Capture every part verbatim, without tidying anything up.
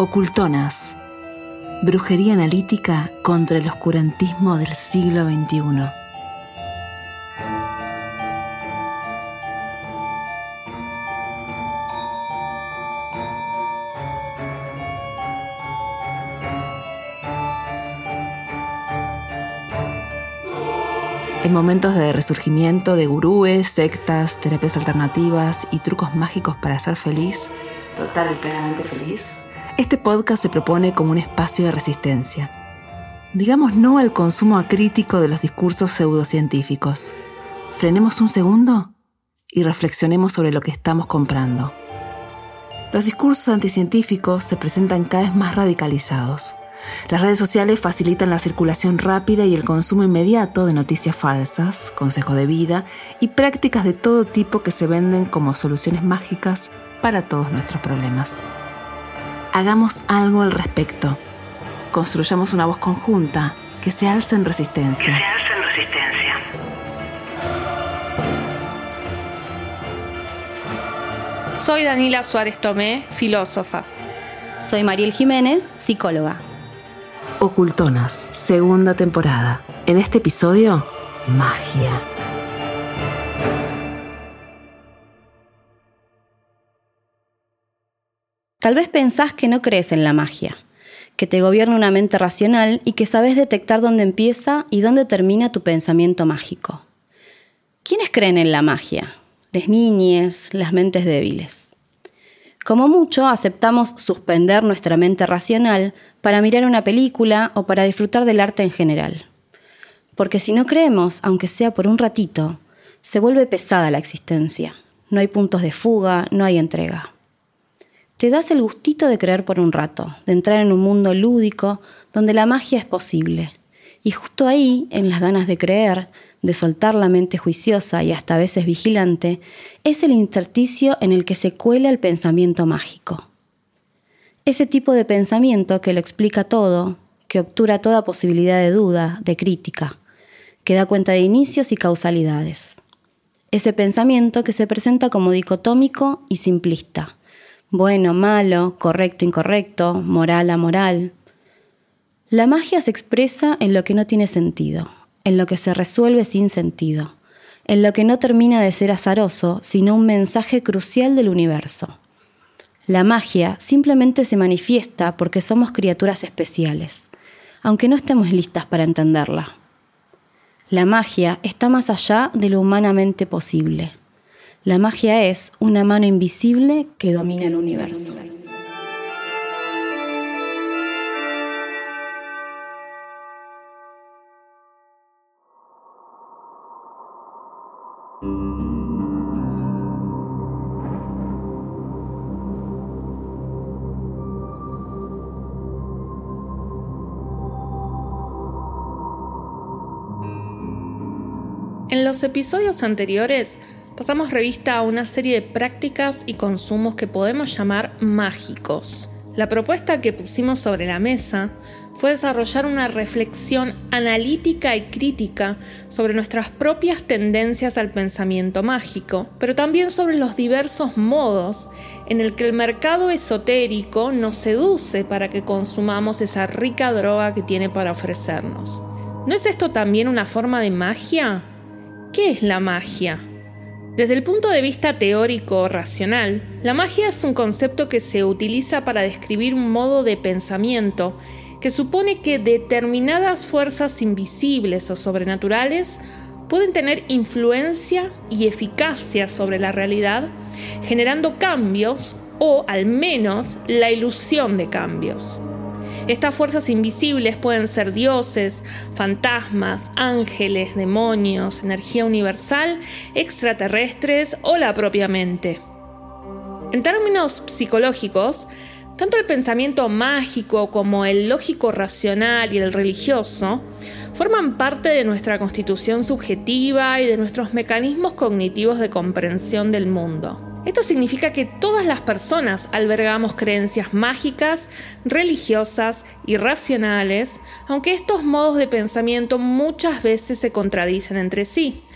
Ocultonas. Brujería analítica contra el oscurantismo del siglo veintiuno. En momentos de resurgimiento de gurúes, sectas, terapias alternativas y trucos mágicos para ser feliz, total y plenamente feliz, este podcast se propone como un espacio de resistencia. Digamos no al consumo acrítico de los discursos pseudocientíficos. Frenemos un segundo y reflexionemos sobre lo que estamos comprando. Los discursos anticientíficos se presentan cada vez más radicalizados. Las redes sociales facilitan la circulación rápida y el consumo inmediato de noticias falsas, consejos de vida y prácticas de todo tipo que se venden como soluciones mágicas para todos nuestros problemas. Hagamos algo al respecto. Construyamos una voz conjunta que se alce en resistencia. Que se alce en resistencia. Soy Daniela Suárez Tomé, filósofa. Soy Mariel Jiménez, psicóloga. Ocultonas, segunda temporada. En este episodio, magia. Tal vez pensás que no crees en la magia, que te gobierna una mente racional y que sabes detectar dónde empieza y dónde termina tu pensamiento mágico. ¿Quiénes creen en la magia? Las niñes, las mentes débiles. Como mucho, aceptamos suspender nuestra mente racional para mirar una película o para disfrutar del arte en general. Porque si no creemos, aunque sea por un ratito, se vuelve pesada la existencia. No hay puntos de fuga, no hay entrega. Te das el gustito de creer por un rato, de entrar en un mundo lúdico donde la magia es posible. Y justo ahí, en las ganas de creer, de soltar la mente juiciosa y hasta a veces vigilante, es el intersticio en el que se cuela el pensamiento mágico. Ese tipo de pensamiento que lo explica todo, que obtura toda posibilidad de duda, de crítica, que da cuenta de inicios y causalidades. Ese pensamiento que se presenta como dicotómico y simplista. Bueno, malo, correcto, incorrecto, moral, amoral. La magia se expresa en lo que no tiene sentido, en lo que se resuelve sin sentido, en lo que no termina de ser azaroso, sino un mensaje crucial del universo. La magia simplemente se manifiesta porque somos criaturas especiales, aunque no estemos listas para entenderla. La magia está más allá de lo humanamente posible. La magia es una mano invisible que domina el universo. En los episodios anteriores pasamos revista a una serie de prácticas y consumos que podemos llamar mágicos. La propuesta que pusimos sobre la mesa fue desarrollar una reflexión analítica y crítica sobre nuestras propias tendencias al pensamiento mágico, pero también sobre los diversos modos en el que el mercado esotérico nos seduce para que consumamos esa rica droga que tiene para ofrecernos. ¿No es esto también una forma de magia? ¿Qué es la magia? Desde el punto de vista teórico racional, la magia es un concepto que se utiliza para describir un modo de pensamiento que supone que determinadas fuerzas invisibles o sobrenaturales pueden tener influencia y eficacia sobre la realidad, generando cambios o, al menos, la ilusión de cambios. Estas fuerzas invisibles pueden ser dioses, fantasmas, ángeles, demonios, energía universal, extraterrestres o la propia mente. En términos psicológicos, tanto el pensamiento mágico como el lógico racional y el religioso forman parte de nuestra constitución subjetiva y de nuestros mecanismos cognitivos de comprensión del mundo. Esto significa que todas las personas albergamos creencias mágicas, religiosas y racionales, aunque estos modos de pensamiento muchas veces se contradicen entre sí.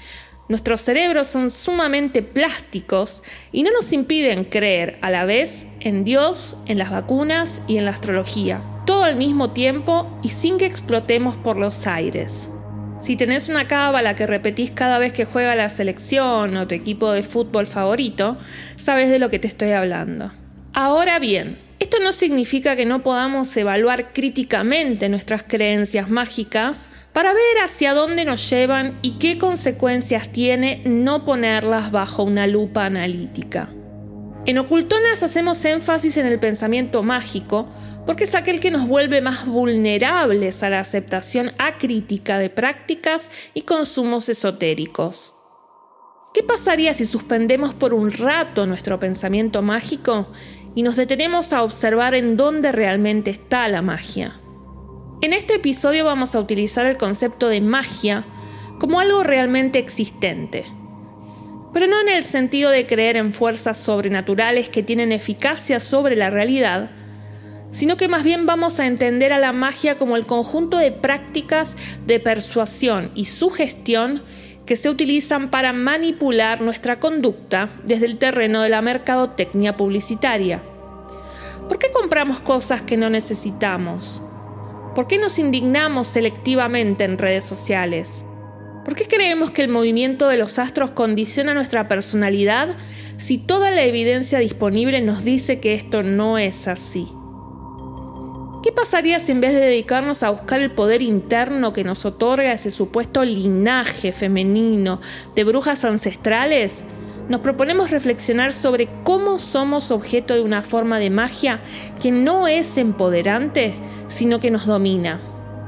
Nuestros cerebros son sumamente plásticos y no nos impiden creer a la vez en Dios, en las vacunas y en la astrología, todo al mismo tiempo y sin que explotemos por los aires. Si tenés una cábala que repetís cada vez que juega la selección o tu equipo de fútbol favorito, sabes de lo que te estoy hablando. Ahora bien, esto no significa que no podamos evaluar críticamente nuestras creencias mágicas para ver hacia dónde nos llevan y qué consecuencias tiene no ponerlas bajo una lupa analítica. En Ocultonas hacemos énfasis en el pensamiento mágico porque es aquel que nos vuelve más vulnerables a la aceptación acrítica de prácticas y consumos esotéricos. ¿Qué pasaría si suspendemos por un rato nuestro pensamiento mágico y nos detenemos a observar en dónde realmente está la magia? En este episodio vamos a utilizar el concepto de magia como algo realmente existente, pero no en el sentido de creer en fuerzas sobrenaturales que tienen eficacia sobre la realidad, sino que más bien vamos a entender a la magia como el conjunto de prácticas de persuasión y sugestión que se utilizan para manipular nuestra conducta desde el terreno de la mercadotecnia publicitaria. ¿Por qué compramos cosas que no necesitamos? ¿Por qué nos indignamos selectivamente en redes sociales? ¿Por qué creemos que el movimiento de los astros condiciona nuestra personalidad si toda la evidencia disponible nos dice que esto no es así? ¿Qué pasaría si en vez de dedicarnos a buscar el poder interno que nos otorga ese supuesto linaje femenino de brujas ancestrales, nos proponemos reflexionar sobre cómo somos objeto de una forma de magia que no es empoderante, sino que nos domina?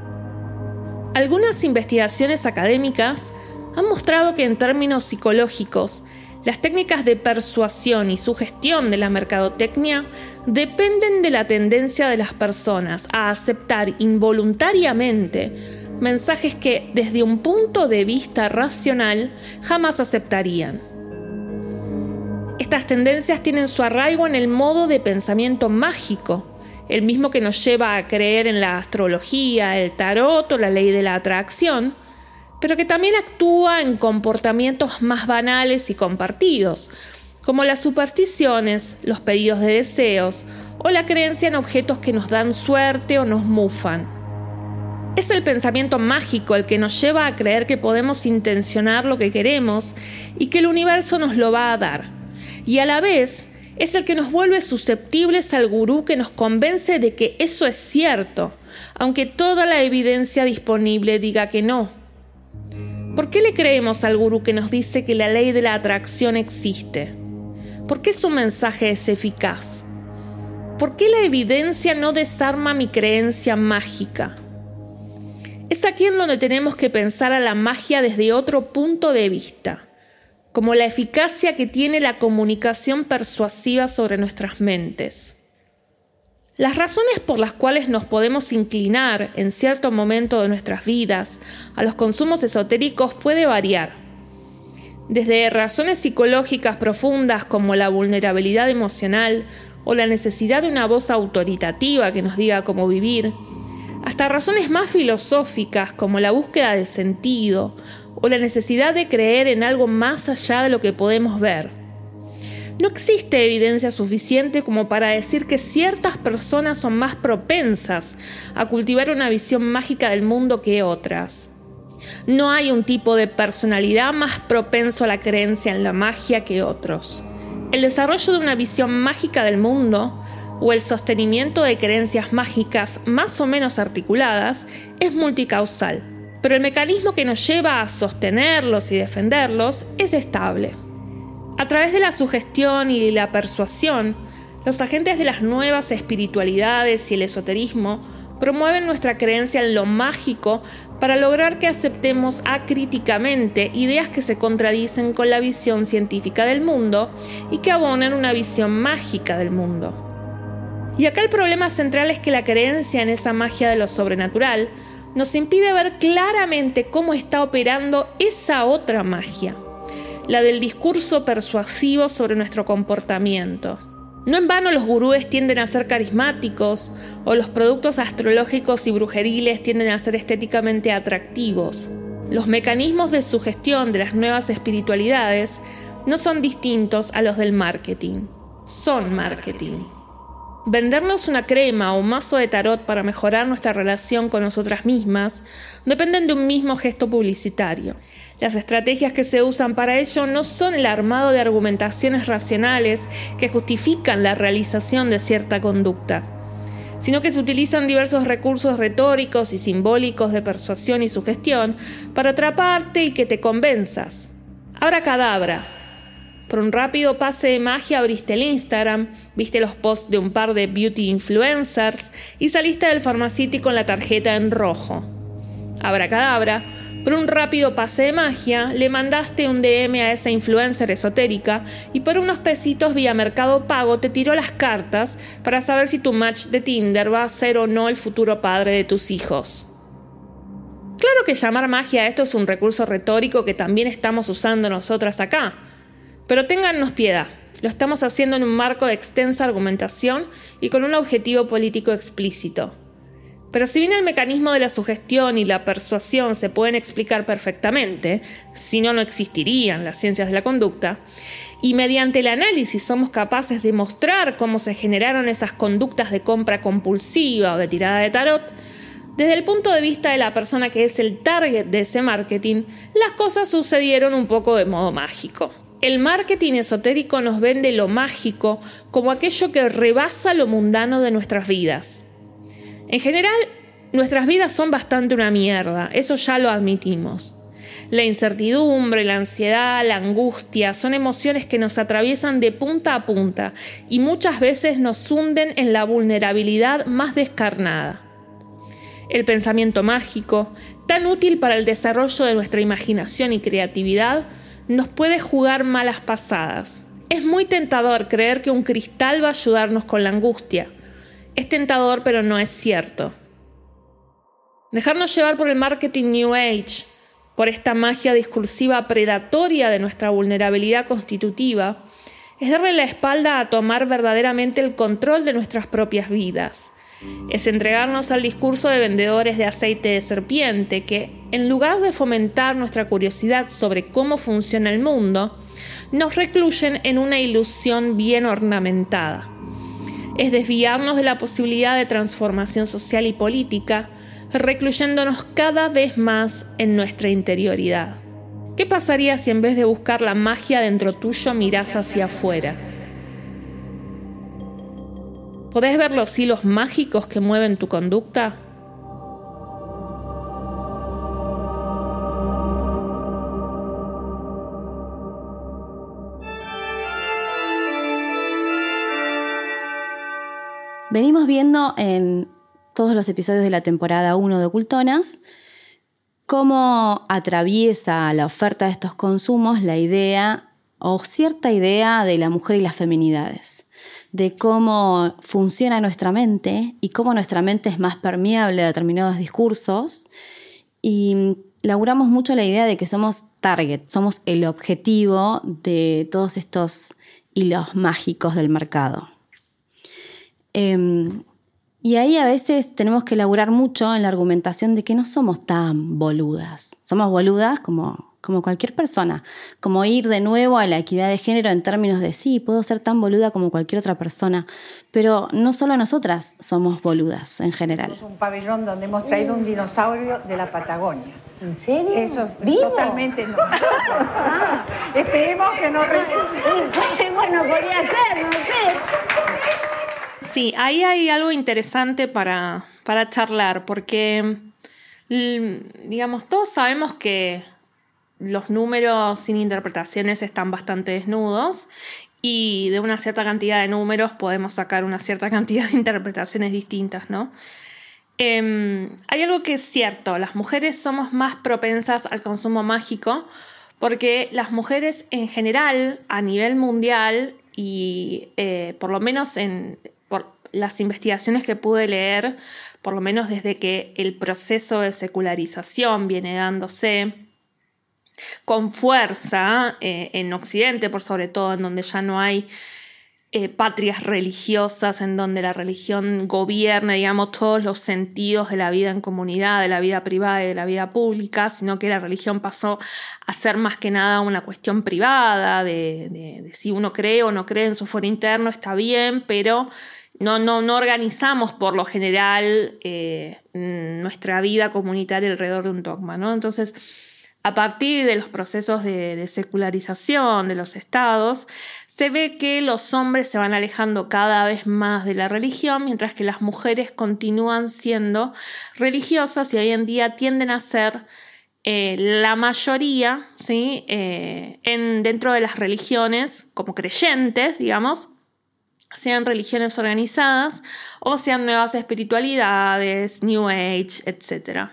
Algunas investigaciones académicas han mostrado que en términos psicológicos, las técnicas de persuasión y sugestión de la mercadotecnia dependen de la tendencia de las personas a aceptar involuntariamente mensajes que, desde un punto de vista racional, jamás aceptarían. Estas tendencias tienen su arraigo en el modo de pensamiento mágico, el mismo que nos lleva a creer en la astrología, el tarot o la ley de la atracción, pero que también actúa en comportamientos más banales y compartidos, como las supersticiones, los pedidos de deseos o la creencia en objetos que nos dan suerte o nos mufan. Es el pensamiento mágico el que nos lleva a creer que podemos intencionar lo que queremos y que el universo nos lo va a dar, y a la vez es el que nos vuelve susceptibles al gurú que nos convence de que eso es cierto, aunque toda la evidencia disponible diga que no. ¿Por qué le creemos al gurú que nos dice que la ley de la atracción existe? ¿Por qué su mensaje es eficaz? ¿Por qué la evidencia no desarma mi creencia mágica? Es aquí en donde tenemos que pensar a la magia desde otro punto de vista, como la eficacia que tiene la comunicación persuasiva sobre nuestras mentes. Las razones por las cuales nos podemos inclinar en cierto momento de nuestras vidas a los consumos esotéricos puede variar. Desde razones psicológicas profundas como la vulnerabilidad emocional o la necesidad de una voz autoritativa que nos diga cómo vivir, hasta razones más filosóficas como la búsqueda de sentido o la necesidad de creer en algo más allá de lo que podemos ver. No existe evidencia suficiente como para decir que ciertas personas son más propensas a cultivar una visión mágica del mundo que otras. No hay un tipo de personalidad más propenso a la creencia en la magia que otros. El desarrollo de una visión mágica del mundo o el sostenimiento de creencias mágicas más o menos articuladas es multicausal, pero el mecanismo que nos lleva a sostenerlos y defenderlos es estable. A través de la sugestión y la persuasión, los agentes de las nuevas espiritualidades y el esoterismo promueven nuestra creencia en lo mágico para lograr que aceptemos acríticamente ideas que se contradicen con la visión científica del mundo y que abonan una visión mágica del mundo. Y acá el problema central es que la creencia en esa magia de lo sobrenatural nos impide ver claramente cómo está operando esa otra magia, la del discurso persuasivo sobre nuestro comportamiento. No en vano los gurúes tienden a ser carismáticos o los productos astrológicos y brujeriles tienden a ser estéticamente atractivos. Los mecanismos de sugestión de las nuevas espiritualidades no son distintos a los del marketing. Son marketing. Vendernos una crema o un mazo de tarot para mejorar nuestra relación con nosotras mismas dependen de un mismo gesto publicitario. Las estrategias que se usan para ello no son el armado de argumentaciones racionales que justifican la realización de cierta conducta, sino que se utilizan diversos recursos retóricos y simbólicos de persuasión y sugestión para atraparte y que te convenzas. Abracadabra. Por un rápido pase de magia abriste el Instagram, viste los posts de un par de beauty influencers y saliste del Pharmacity con la tarjeta en rojo. Abracadabra. Por un rápido pase de magia, le mandaste un D M a esa influencer esotérica y por unos pesitos vía Mercado Pago te tiró las cartas para saber si tu match de Tinder va a ser o no el futuro padre de tus hijos. Claro que llamar magia a esto es un recurso retórico que también estamos usando nosotras acá. Pero téngannos piedad, lo estamos haciendo en un marco de extensa argumentación y con un objetivo político explícito. Pero si bien el mecanismo de la sugestión y la persuasión se pueden explicar perfectamente, si no, no existirían las ciencias de la conducta, y mediante el análisis somos capaces de mostrar cómo se generaron esas conductas de compra compulsiva o de tirada de tarot, desde el punto de vista de la persona que es el target de ese marketing, las cosas sucedieron un poco de modo mágico. El marketing esotérico nos vende lo mágico como aquello que rebasa lo mundano de nuestras vidas. En general, nuestras vidas son bastante una mierda, eso ya lo admitimos. La incertidumbre, la ansiedad, la angustia son emociones que nos atraviesan de punta a punta y muchas veces nos hunden en la vulnerabilidad más descarnada. El pensamiento mágico, tan útil para el desarrollo de nuestra imaginación y creatividad, nos puede jugar malas pasadas. Es muy tentador creer que un cristal va a ayudarnos con la angustia. Es tentador, pero no es cierto. Dejarnos llevar por el marketing New Age, por esta magia discursiva predatoria de nuestra vulnerabilidad constitutiva, es darle la espalda a tomar verdaderamente el control de nuestras propias vidas. Es entregarnos al discurso de vendedores de aceite de serpiente que, en lugar de fomentar nuestra curiosidad sobre cómo funciona el mundo, nos recluyen en una ilusión bien ornamentada. Es desviarnos de la posibilidad de transformación social y política, recluyéndonos cada vez más en nuestra interioridad. ¿Qué pasaría si en vez de buscar la magia dentro tuyo mirás hacia afuera? ¿Podés ver los hilos mágicos que mueven tu conducta? Venimos viendo en todos los episodios de la temporada uno de Ocultonas cómo atraviesa la oferta de estos consumos la idea o cierta idea de la mujer y las feminidades, de cómo funciona nuestra mente y cómo nuestra mente es más permeable a determinados discursos, y laburamos mucho la idea de que somos target, somos el objetivo de todos estos hilos mágicos del mercado. Eh, y ahí a veces tenemos que laburar mucho en la argumentación de que no somos tan boludas. Somos boludas como, como cualquier persona. Como ir de nuevo a la equidad de género en términos de sí, puedo ser tan boluda como cualquier otra persona. Pero no solo nosotras somos boludas en general. Es un pabellón donde hemos traído un dinosaurio de la Patagonia. ¿En serio? Eso ¿Vivo? Totalmente no. Ah, esperemos que no resulte. Bueno, podría ser, no sé. Sí, ahí hay algo interesante para, para charlar, porque, digamos, todos sabemos que los números sin interpretaciones están bastante desnudos y de una cierta cantidad de números podemos sacar una cierta cantidad de interpretaciones distintas, ¿no? Eh, hay algo que es cierto, las mujeres somos más propensas al consumo mágico porque las mujeres en general, a nivel mundial y eh, por lo menos en... por las investigaciones que pude leer, por lo menos desde que el proceso de secularización viene dándose con fuerza eh, en Occidente, por sobre todo, en donde ya no hay eh, patrias religiosas en donde la religión gobierna, digamos, todos los sentidos de la vida en comunidad, de la vida privada y de la vida pública, sino que la religión pasó a ser más que nada una cuestión privada, de, de, de si uno cree o no cree en su fuero interno, está bien, pero no, no, no organizamos por lo general eh, nuestra vida comunitaria alrededor de un dogma, ¿no? Entonces, a partir de los procesos de, de secularización de los estados, se ve que los hombres se van alejando cada vez más de la religión, mientras que las mujeres continúan siendo religiosas y hoy en día tienden a ser eh, la mayoría, ¿sí? eh, en, dentro de las religiones, como creyentes, digamos, sean religiones organizadas o sean nuevas espiritualidades, New Age, etcétera.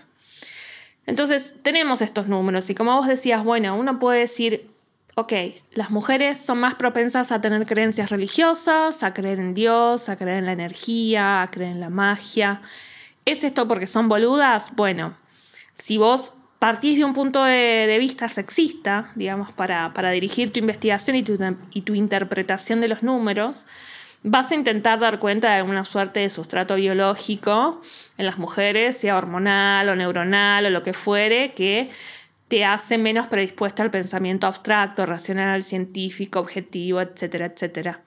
Entonces tenemos estos números y como vos decías, bueno, uno puede decir, ok, las mujeres son más propensas a tener creencias religiosas, a creer en Dios, a creer en la energía, a creer en la magia. ¿Es esto porque son boludas? Bueno, si vos partís de un punto de, de vista sexista, digamos, para, para dirigir tu investigación y tu, y tu interpretación de los números, vas a intentar dar cuenta de alguna suerte de sustrato biológico en las mujeres, sea hormonal o neuronal o lo que fuere, que te hace menos predispuesta al pensamiento abstracto, racional, científico, objetivo, etcétera, etcétera.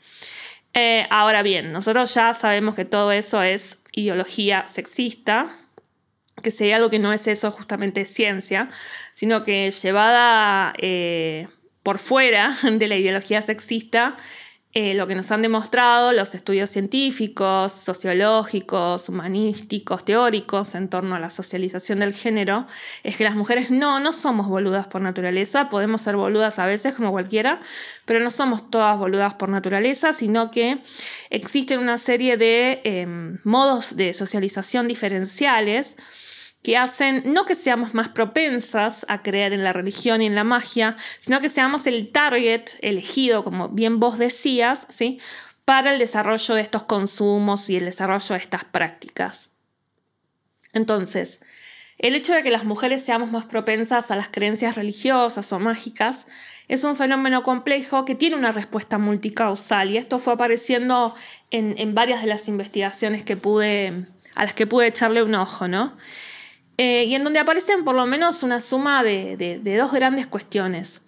Eh, ahora bien, nosotros ya sabemos que todo eso es ideología sexista, que si hay algo que no es eso justamente es ciencia, sino que llevada eh, por fuera de la ideología sexista, Eh, lo que nos han demostrado los estudios científicos, sociológicos, humanísticos, teóricos en torno a la socialización del género es que las mujeres no, no somos boludas por naturaleza, podemos ser boludas a veces como cualquiera, pero no somos todas boludas por naturaleza, sino que existen una serie de eh, modos de socialización diferenciales que hacen no que seamos más propensas a creer en la religión y en la magia, sino que seamos el target elegido, como bien vos decías, ¿sí? Para el desarrollo de estos consumos y el desarrollo de estas prácticas. Entonces, el hecho de que las mujeres seamos más propensas a las creencias religiosas o mágicas es un fenómeno complejo que tiene una respuesta multicausal y esto fue apareciendo en, en varias de las investigaciones que pude, a las que pude echarle un ojo, ¿no? Eh, y en donde aparecen por lo menos una suma de, de, de dos grandes cuestiones.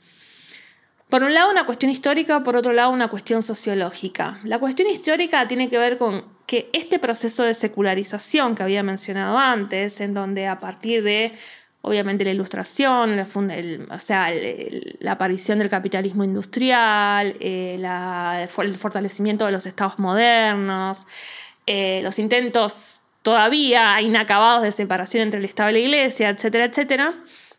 Por un lado una cuestión histórica, por otro lado una cuestión sociológica. La cuestión histórica tiene que ver con que este proceso de secularización que había mencionado antes, en donde a partir de, obviamente, la ilustración, la, fund- el, o sea, el, el, la aparición del capitalismo industrial, eh, la, el fortalecimiento de los estados modernos, eh, los intentos todavía inacabados de separación entre el Estado y la Iglesia, etcétera, etcétera,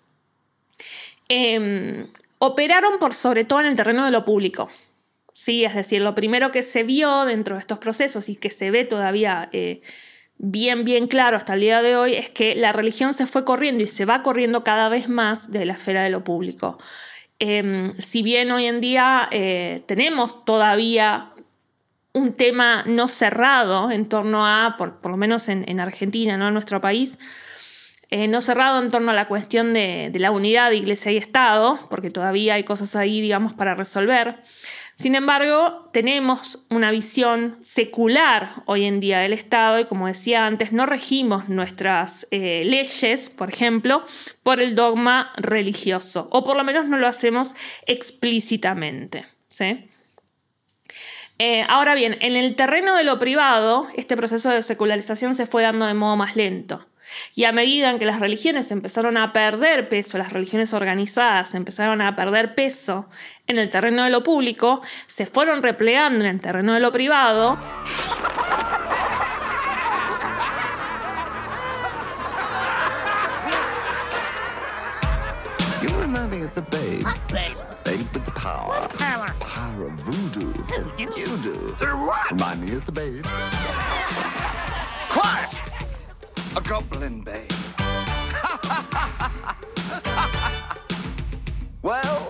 eh, operaron por sobre todo en el terreno de lo público. ¿Sí? Es decir, lo primero que se vio dentro de estos procesos y que se ve todavía eh, bien, bien claro hasta el día de hoy es que la religión se fue corriendo y se va corriendo cada vez más de la esfera de lo público. Eh, si bien hoy en día eh, tenemos todavía un tema no cerrado en torno a, por, por lo menos en, en Argentina, ¿no? En nuestro país, eh, no cerrado en torno a la cuestión de, de la unidad de Iglesia y Estado, porque todavía hay cosas ahí, digamos, para resolver. Sin embargo, tenemos una visión secular hoy en día del Estado y, como decía antes, no regimos nuestras eh, leyes, por ejemplo, por el dogma religioso, o por lo menos no lo hacemos explícitamente, ¿sí? Eh, ahora bien, en el terreno de lo privado, este proceso de secularización se fue dando de modo más lento. Y a medida en que las religiones empezaron a perder peso, las religiones organizadas empezaron a perder peso en el terreno de lo público, se fueron replegando en el terreno de lo privado. You remind me of the babe. What babe? Babe with the power. What power? Power of voodoo. Who do? You do. The what? Remind me of the babe. Quiet! A goblin babe. Well.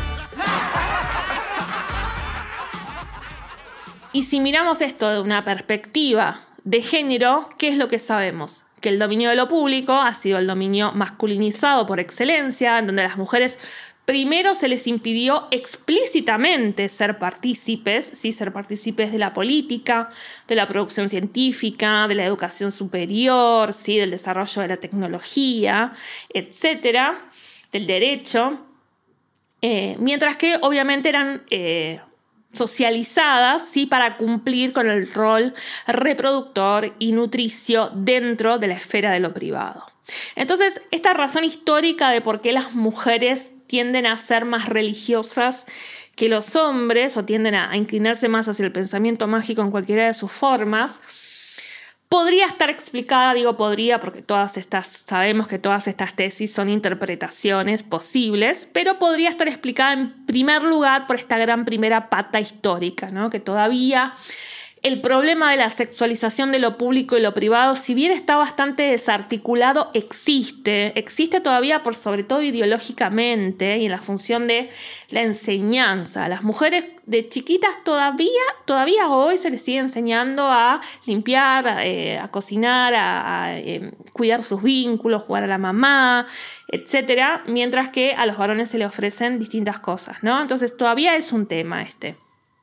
Y si miramos esto de una perspectiva de género, ¿qué es lo que sabemos? Que el dominio de lo público ha sido el dominio masculinizado por excelencia, en donde las mujeres Primero se les impidió explícitamente ser partícipes, ¿sí? Ser partícipes de la política, de la producción científica, de la educación superior, ¿sí? Del desarrollo de la tecnología, etcétera, del derecho, eh, mientras que obviamente eran eh, socializadas, ¿sí? Para cumplir con el rol reproductor y nutricio dentro de la esfera de lo privado. Entonces, esta razón histórica de por qué las mujeres tienden a ser más religiosas que los hombres o tienden a inclinarse más hacia el pensamiento mágico en cualquiera de sus formas, podría estar explicada, digo podría porque todas estas, sabemos que todas estas tesis son interpretaciones posibles, pero podría estar explicada en primer lugar por esta gran primera pata histórica, ¿no? Que todavía el problema de la sexualización de lo público y lo privado, si bien está bastante desarticulado, existe. Existe todavía por sobre todo ideológicamente y en la función de la enseñanza. A las mujeres de chiquitas todavía, todavía hoy se les sigue enseñando a limpiar, a, eh, a cocinar, a, a eh, cuidar sus vínculos, jugar a la mamá, etcétera, mientras que a los varones se les ofrecen distintas cosas, ¿no? Entonces todavía es un tema este.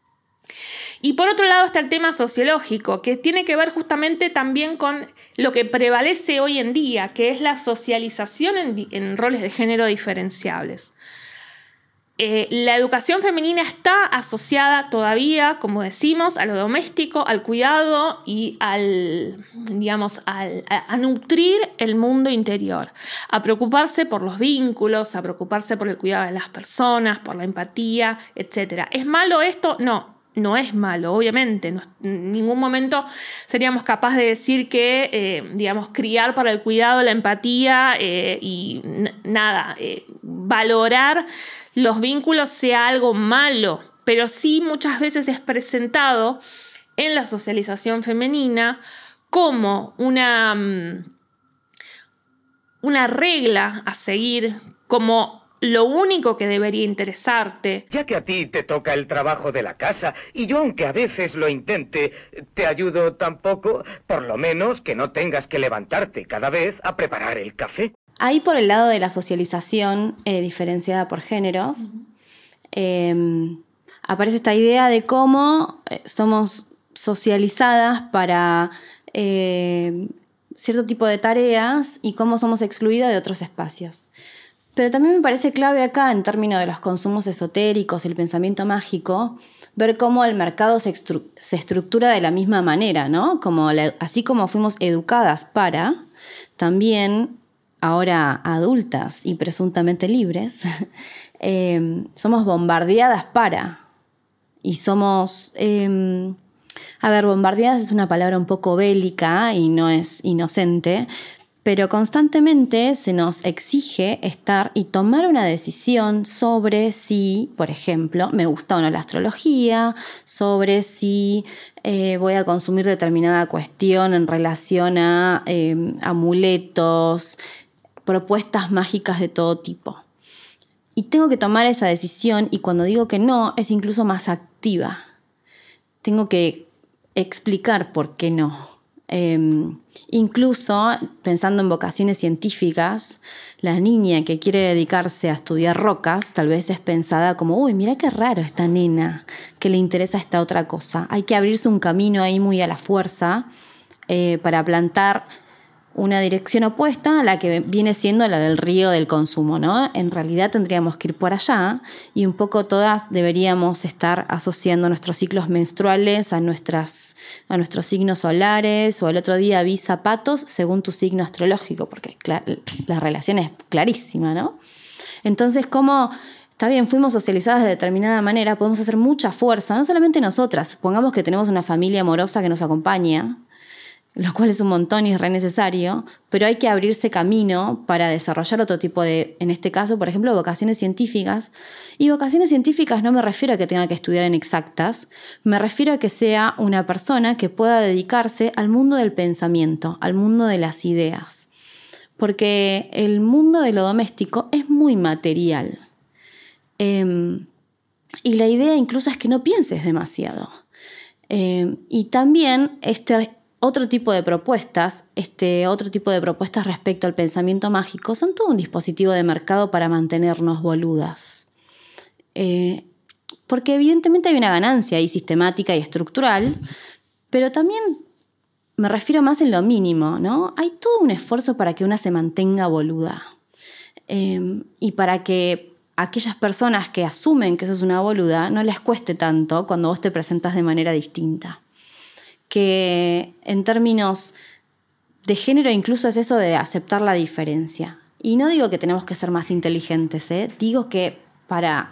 Y por otro lado está el tema sociológico, que tiene que ver justamente también con lo que prevalece hoy en día, que es la socialización en, en roles de género diferenciables. Eh, la educación femenina está asociada todavía, como decimos, a lo doméstico, al cuidado y al, digamos, al, a, a nutrir el mundo interior, a preocuparse por los vínculos, a preocuparse por el cuidado de las personas, por la empatía, etcétera. ¿Es malo esto? No. No es malo, obviamente. No, en ningún momento seríamos capaces de decir que, eh, digamos, criar para el cuidado, la empatía eh, y n- nada, eh, valorar los vínculos sea algo malo, pero sí muchas veces es presentado en la socialización femenina como una, una regla a seguir, como lo único que debería interesarte. Ya que a ti te toca el trabajo de la casa, y yo aunque a veces lo intente, te ayudo tampoco, por lo menos que no tengas que levantarte cada vez a preparar el café. Ahí por el lado de la socialización eh, diferenciada por géneros, uh-huh. eh, aparece esta idea de cómo eh, somos socializadas para eh, cierto tipo de tareas y cómo somos excluidas de otros espacios. Pero también me parece clave acá, en términos de los consumos esotéricos, el pensamiento mágico, ver cómo el mercado se, estru- se estructura de la misma manera, ¿no? Como la, así como fuimos educadas para, también ahora adultas y presuntamente libres, eh, somos bombardeadas para. Y somos... Eh, a ver, bombardeadas es una palabra un poco bélica y no es inocente, pero constantemente se nos exige estar y tomar una decisión sobre si, por ejemplo, me gusta o no la astrología, sobre si eh, voy a consumir determinada cuestión en relación a eh, amuletos, propuestas mágicas de todo tipo. Y tengo que tomar esa decisión, y cuando digo que no, es incluso más activa. Tengo que explicar por qué no. Eh, incluso pensando en vocaciones científicas, la niña que quiere dedicarse a estudiar rocas tal vez es pensada como, uy, mira qué raro esta nena que le interesa esta otra cosa. Hay que abrirse un camino ahí muy a la fuerza eh, para plantar una dirección opuesta a la que viene siendo la del río del consumo, ¿no? En realidad tendríamos que ir por allá, y un poco todas deberíamos estar asociando nuestros ciclos menstruales a, nuestras, a nuestros signos solares, o el otro día vi zapatos según tu signo astrológico, porque cl- la relación es clarísima, ¿no? Entonces, ¿cómo? Está bien, fuimos socializadas de determinada manera, podemos hacer mucha fuerza, no solamente nosotras, supongamos que tenemos una familia amorosa que nos acompaña, lo cual es un montón y es re necesario, pero hay que abrirse camino para desarrollar otro tipo de, en este caso, por ejemplo, vocaciones científicas. Y vocaciones científicas no me refiero a que tenga que estudiar en exactas, me refiero a que sea una persona que pueda dedicarse al mundo del pensamiento, al mundo de las ideas. Porque el mundo de lo doméstico es muy material. Eh, y la idea incluso es que no pienses demasiado. Eh, y también este... otro tipo de propuestas, este otro tipo de propuestas respecto al pensamiento mágico, son todo un dispositivo de mercado para mantenernos boludas. Eh, porque evidentemente hay una ganancia ahí sistemática y estructural, pero también me refiero más en lo mínimo, ¿no? Hay todo un esfuerzo para que una se mantenga boluda. Eh, y para que aquellas personas que asumen que sos una boluda no les cueste tanto cuando vos te presentás de manera distinta. Que en términos de género incluso es eso de aceptar la diferencia. Y no digo que tenemos que ser más inteligentes, ¿eh? Digo que para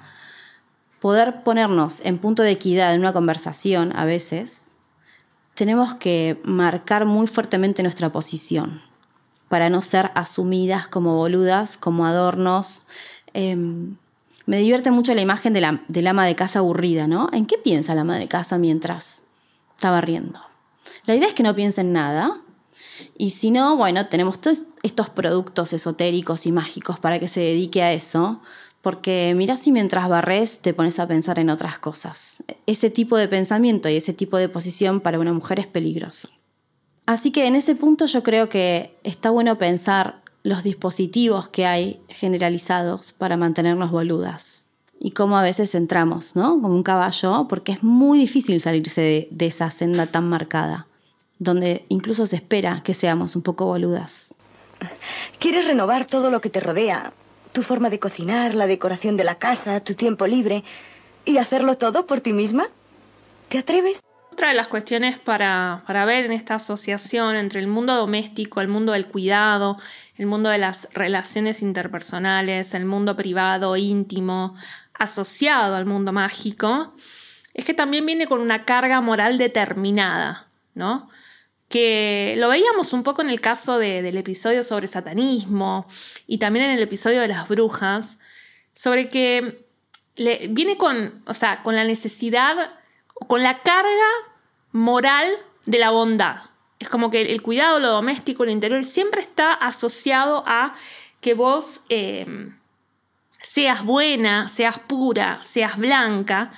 poder ponernos en punto de equidad en una conversación a veces, tenemos que marcar muy fuertemente nuestra posición para no ser asumidas como boludas, como adornos. Eh, me divierte mucho la imagen de la, del ama de casa aburrida, ¿no? ¿En qué piensa la ama de casa mientras está barriendo? La idea es que no piense en nada. Y si no, bueno, tenemos todos estos productos esotéricos y mágicos para que se dedique a eso. Porque mirá si mientras barres te pones a pensar en otras cosas. Ese tipo de pensamiento y ese tipo de posición para una mujer es peligroso. Así que en ese punto yo creo que está bueno pensar los dispositivos que hay generalizados para mantenernos boludas. Y cómo a veces entramos, ¿no? Como un caballo, porque es muy difícil salirse de, de esa senda tan marcada, donde incluso se espera que seamos un poco boludas. ¿Quieres renovar todo lo que te rodea? Tu forma de cocinar, la decoración de la casa, tu tiempo libre, y hacerlo todo por ti misma. ¿Te atreves? Otra de las cuestiones para, para ver en esta asociación entre el mundo doméstico, el mundo del cuidado, el mundo de las relaciones interpersonales, el mundo privado, íntimo, asociado al mundo mágico, es que también viene con una carga moral determinada, ¿no? Que lo veíamos un poco en el caso de, del episodio sobre satanismo y también en el episodio de las brujas, sobre que le, viene con, o sea, con la necesidad, con la carga moral de la bondad. Es como que el cuidado, lo doméstico, lo interior, siempre está asociado a que vos eh, seas buena, seas pura, seas blanca.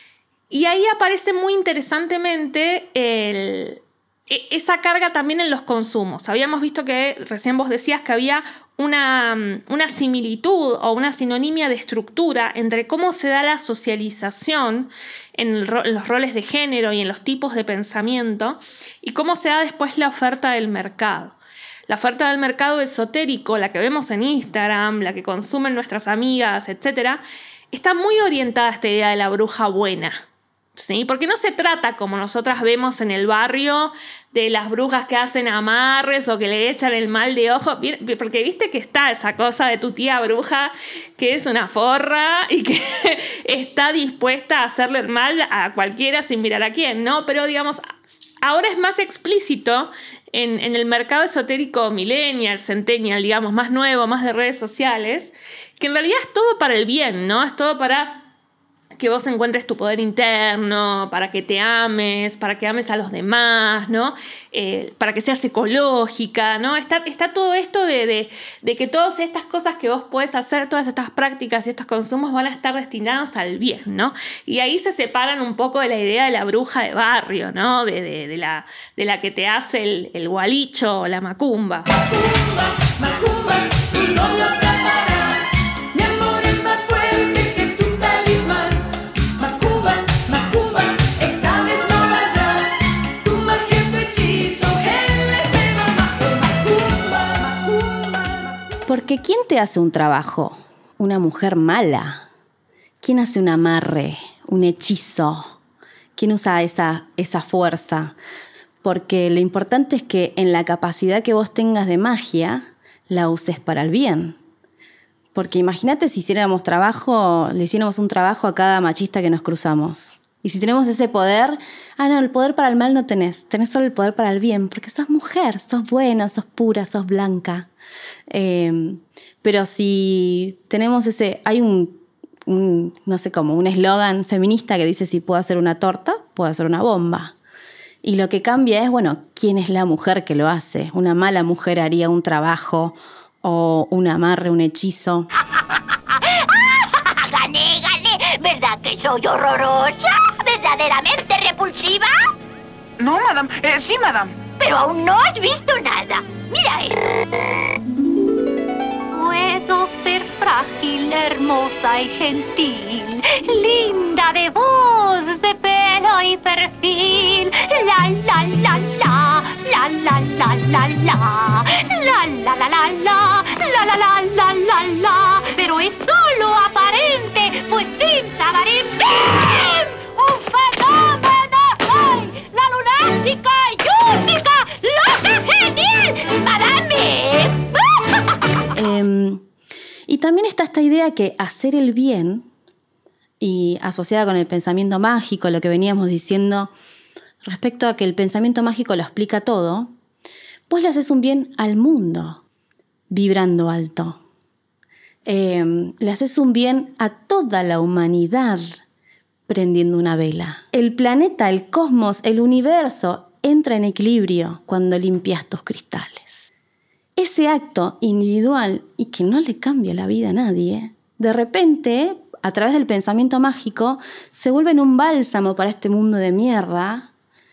Y ahí aparece muy interesantemente el... esa carga también en los consumos. Habíamos visto que, recién vos decías que había una, una similitud o una sinonimia de estructura entre cómo se da la socialización en, el, en los roles de género y en los tipos de pensamiento y cómo se da después la oferta del mercado. La oferta del mercado esotérico, la que vemos en Instagram, la que consumen nuestras amigas, etcétera, está muy orientada a esta idea de la bruja buena. ¿Sí? Porque no se trata como nosotras vemos en el barrio de las brujas que hacen amarres o que le echan el mal de ojo, porque viste que está esa cosa de tu tía bruja que es una forra y que está dispuesta a hacerle el mal a cualquiera sin mirar a quién, ¿no? Pero digamos, ahora es más explícito en, en el mercado esotérico millennial, centennial, digamos, más nuevo, más de redes sociales, que en realidad es todo para el bien, ¿no? Es todo para que vos encuentres tu poder interno, para que te ames, para que ames a los demás, ¿no? Eh, para que seas ecológica, ¿no? Está, está todo esto de, de, de que todas estas cosas que vos podés hacer, todas estas prácticas y estos consumos van a estar destinados al bien, ¿no? Y ahí se separan un poco de la idea de la bruja de barrio, ¿no? De, de, de, la, de la que te hace el, el gualicho o la macumba. Macumba, macumba, tú no lo preparas. Mi amor es más fuerte que tu talismán. Porque ¿quién te hace un trabajo? Una mujer mala. ¿Quién hace un amarre, un hechizo? ¿Quién usa esa, esa fuerza? Porque lo importante es que en la capacidad que vos tengas de magia, la uses para el bien. Porque imagínate si hiciéramos trabajo, le hiciéramos un trabajo a cada machista que nos cruzamos. Y si tenemos ese poder, ah, no, el poder para el mal no tenés, tenés solo el poder para el bien, porque sos mujer, sos buena, sos pura, sos blanca. Eh, pero si tenemos ese, hay un, un no sé cómo, un eslogan feminista que dice si puedo hacer una torta, puedo hacer una bomba. Y lo que cambia es, bueno, ¿quién es la mujer que lo hace? Una mala mujer haría un trabajo o un amarre, un hechizo. ¡Gané, gané! ¿Verdad que soy horrorosa? ¿Verdaderamente repulsiva? No, madame. Eh, sí, madame. pero aún no has visto nada. Mira esto. Puedo ser frágil, hermosa y gentil, linda de voz, de pelo y perfil. La la la la, la la la la la, la la la la la, la la la la la la. Pero es solo aparente, pues sin saber bien. ¡Un fenómeno soy! ¡La lunática y única! ¡Loca genial! ¡Madame! Eh, y también está esta idea que hacer el bien, y asociada con el pensamiento mágico, lo que veníamos diciendo respecto a que el pensamiento mágico lo explica todo, vos le haces un bien al mundo, vibrando alto. Eh, le haces un bien a toda la humanidad, prendiendo una vela. El planeta, el cosmos, el universo entra en equilibrio cuando limpias tus cristales. Ese acto individual y que no le cambia la vida a nadie, de repente, a través del pensamiento mágico, se vuelve en un bálsamo para este mundo de mierda.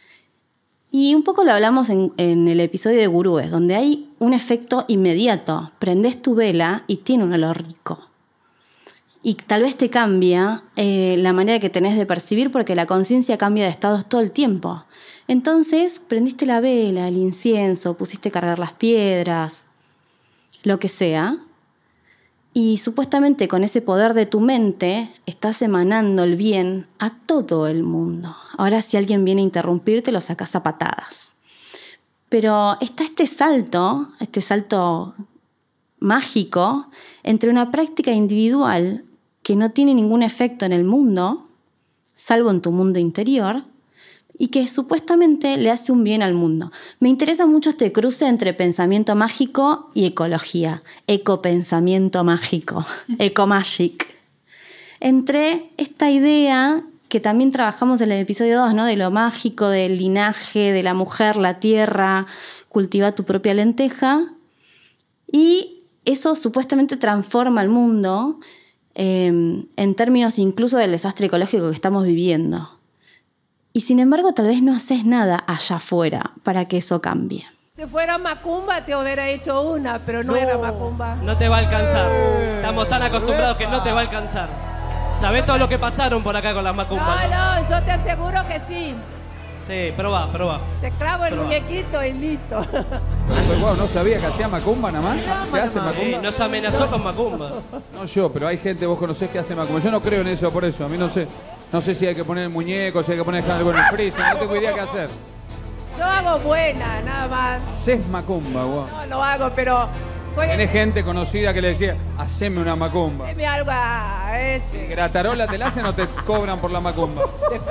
Y un poco lo hablamos en, en el episodio de Gurúes, donde hay un efecto inmediato. Prendés tu vela y tiene un olor rico. Y tal vez te cambia eh, la manera que tenés de percibir, porque la conciencia cambia de estados todo el tiempo. Entonces, prendiste la vela, el incienso, pusiste a cargar las piedras, lo que sea, y supuestamente con ese poder de tu mente estás emanando el bien a todo el mundo. Ahora, si alguien viene a interrumpirte, lo sacás a patadas. Pero está este salto, este salto mágico, entre una práctica individual que no tiene ningún efecto en el mundo, salvo en tu mundo interior, y que supuestamente le hace un bien al mundo. Me interesa mucho este cruce entre pensamiento mágico y ecología. Ecopensamiento mágico. Ecomagic. Entre esta idea que también trabajamos en el episodio dos, ¿no? De lo mágico, del linaje, de la mujer, la tierra, cultiva tu propia lenteja. Y eso supuestamente transforma el mundo eh, en términos incluso del desastre ecológico que estamos viviendo. Y sin embargo, tal vez no haces nada allá afuera para que eso cambie. Si fuera macumba, te hubiera hecho una, pero no, no era macumba. No te va a alcanzar. Estamos tan acostumbrados que no te va a alcanzar. ¿Sabés todo lo que pasaron por acá con las macumbas? No, no, yo te aseguro que sí. Sí, probá, probá. Te clavo el probá. muñequito y listo. Pues, wow, no sabía que hacía macumba nada más. ¿Se hace macumba? Sí, nos amenazó con macumba. No yo, pero hay gente, vos conocés, que hace macumba. Yo no creo en eso, por eso. A mí no sé. No sé si hay que poner muñecos, si hay que poner algo en el freezer. No tengo idea qué hacer. Yo hago buena, nada más. Hacés macumba, vos. No, lo hago, pero soy... Tenés gente conocida que le decía, haceme una macumba. Haceme algo a este. ¿Gratarola te la hacen o te cobran por la macumba?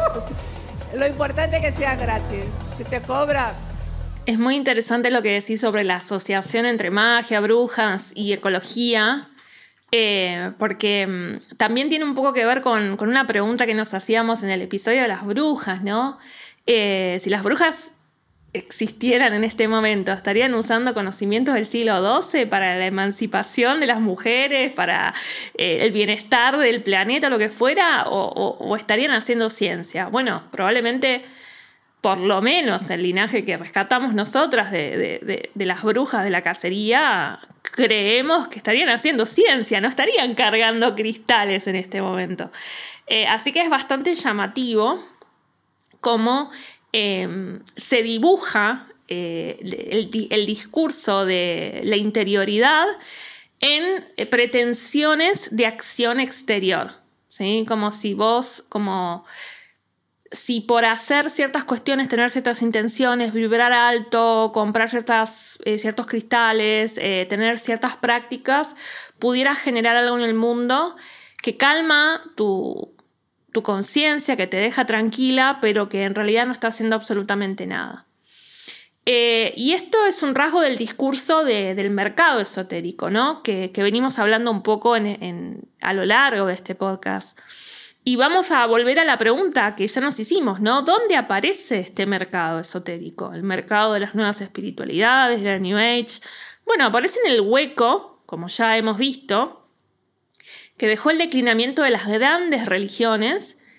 Lo importante es que sea gratis. Si te cobran... Es muy interesante lo que decís sobre la asociación entre magia, brujas y ecología, eh, porque mmm, también tiene un poco que ver con, con una pregunta que nos hacíamos en el episodio de las brujas, ¿no? Eh, si las brujas existieran en este momento, ¿estarían usando conocimientos del siglo doce para la emancipación de las mujeres, para eh, el bienestar del planeta, lo que fuera, o, o, o estarían haciendo ciencia? Bueno, probablemente, por lo menos el linaje que rescatamos nosotras de, de, de, de las brujas de la cacería, creemos que estarían haciendo ciencia, no estarían cargando cristales en este momento. Eh, así que es bastante llamativo cómo eh, se dibuja eh, el, el discurso de la interioridad en eh, pretensiones de acción exterior, ¿sí? Como si vos, como si por hacer ciertas cuestiones, tener ciertas intenciones, vibrar alto, comprar ciertas, eh, ciertos cristales, eh, tener ciertas prácticas, pudieras generar algo en el mundo que calma tu, tu conciencia, que te deja tranquila, pero que en realidad no está haciendo absolutamente nada. Eh, y esto es un rasgo del discurso de, del mercado esotérico, ¿no? Que, que venimos hablando un poco en, en, a lo largo de este podcast. Y vamos a volver a la pregunta que ya nos hicimos, ¿no? ¿Dónde aparece este mercado esotérico? El mercado de las nuevas espiritualidades, de la New Age. Bueno, aparece en el hueco, como ya hemos visto, que dejó el declinamiento de las grandes religiones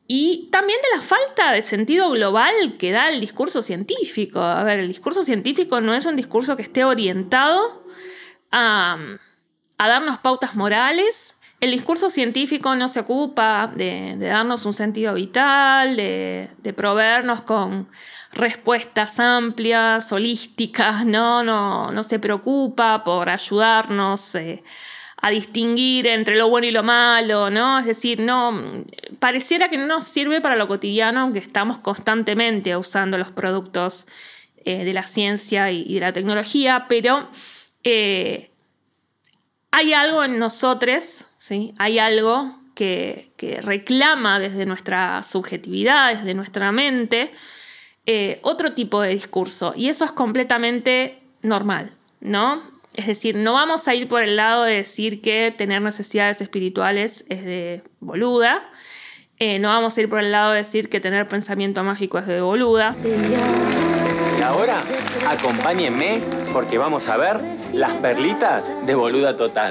y también de la falta de sentido global que da el discurso científico. A ver, el discurso científico no es un discurso que esté orientado a, a darnos pautas morales. El discurso científico no se ocupa de, de darnos un sentido vital, de, de proveernos con respuestas amplias, holísticas, no, no, no se preocupa por ayudarnos eh, a distinguir entre lo bueno y lo malo, ¿no? Es decir, no, pareciera que no nos sirve para lo cotidiano, aunque estamos constantemente usando los productos eh, de la ciencia y, y de la tecnología, pero eh, hay algo en nosotros, ¿sí? Hay algo que, que reclama desde nuestra subjetividad, desde nuestra mente, eh, otro tipo de discurso, y eso es completamente normal, ¿no? Es decir, no vamos a ir por el lado de decir que tener necesidades espirituales es de boluda. Eh, no vamos a ir por el lado de decir que tener pensamiento mágico es de boluda. Y ahora, acompáñenme porque vamos a ver las perlitas de Boluda Total.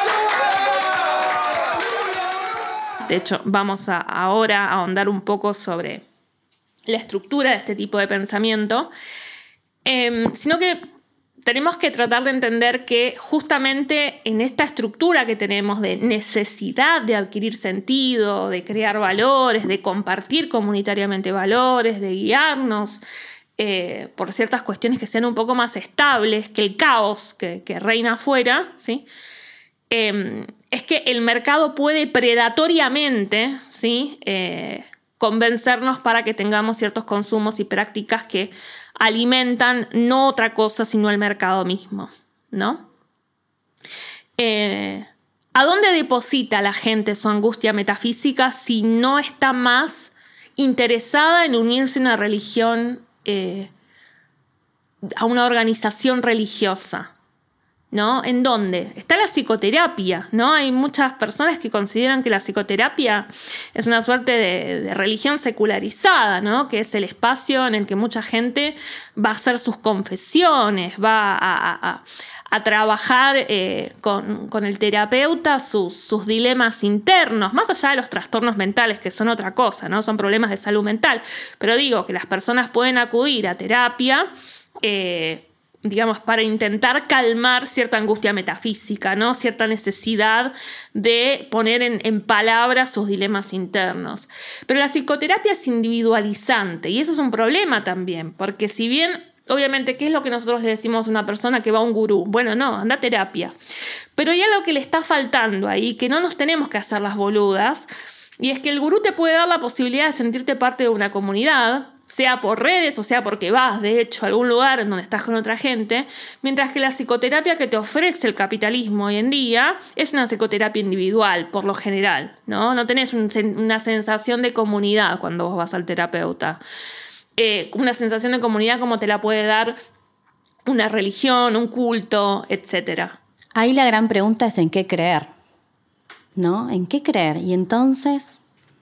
De hecho, vamos a ahora a ahondar un poco sobre la estructura de este tipo de pensamiento, eh, sino que tenemos que tratar de entender que justamente en esta estructura que tenemos de necesidad de adquirir sentido, de crear valores, de compartir comunitariamente valores, de guiarnos eh, por ciertas cuestiones que sean un poco más estables que el caos que, que reina afuera, ¿sí? Eh, es que el mercado puede predatoriamente, ¿sí? eh, convencernos para que tengamos ciertos consumos y prácticas que alimentan no otra cosa sino el mercado mismo, ¿no? Eh, ¿A dónde deposita la gente su angustia metafísica si no está más interesada en unirse a una religión, eh, a una organización religiosa? ¿No? ¿En dónde? Está la psicoterapia, ¿no? Hay muchas personas que consideran que la psicoterapia es una suerte de, de religión secularizada, ¿no? Que es el espacio en el que mucha gente va a hacer sus confesiones, va a, a, a trabajar eh, con, con el terapeuta sus, sus dilemas internos, más allá de los trastornos mentales, que son otra cosa, ¿no? Son problemas de salud mental. Pero digo que las personas pueden acudir a terapia eh, digamos, para intentar calmar cierta angustia metafísica, ¿no? Cierta necesidad de poner en, en palabras sus dilemas internos. Pero la psicoterapia es individualizante y eso es un problema también, porque si bien, obviamente, ¿qué es lo que nosotros le decimos a una persona que va a un gurú? Bueno, no, anda a terapia. Pero hay algo que le está faltando ahí, que no nos tenemos que hacer las boludas, y es que el gurú te puede dar la posibilidad de sentirte parte de una comunidad, sea por redes o sea porque vas, de hecho, a algún lugar en donde estás con otra gente, mientras que la psicoterapia que te ofrece el capitalismo hoy en día es una psicoterapia individual, por lo general, ¿no? No tenés un, una sensación de comunidad cuando vos vas al terapeuta. Eh, una sensación de comunidad como te la puede dar una religión, un culto, etcétera. Ahí la gran pregunta es en qué creer, ¿no? ¿En qué creer? Y entonces...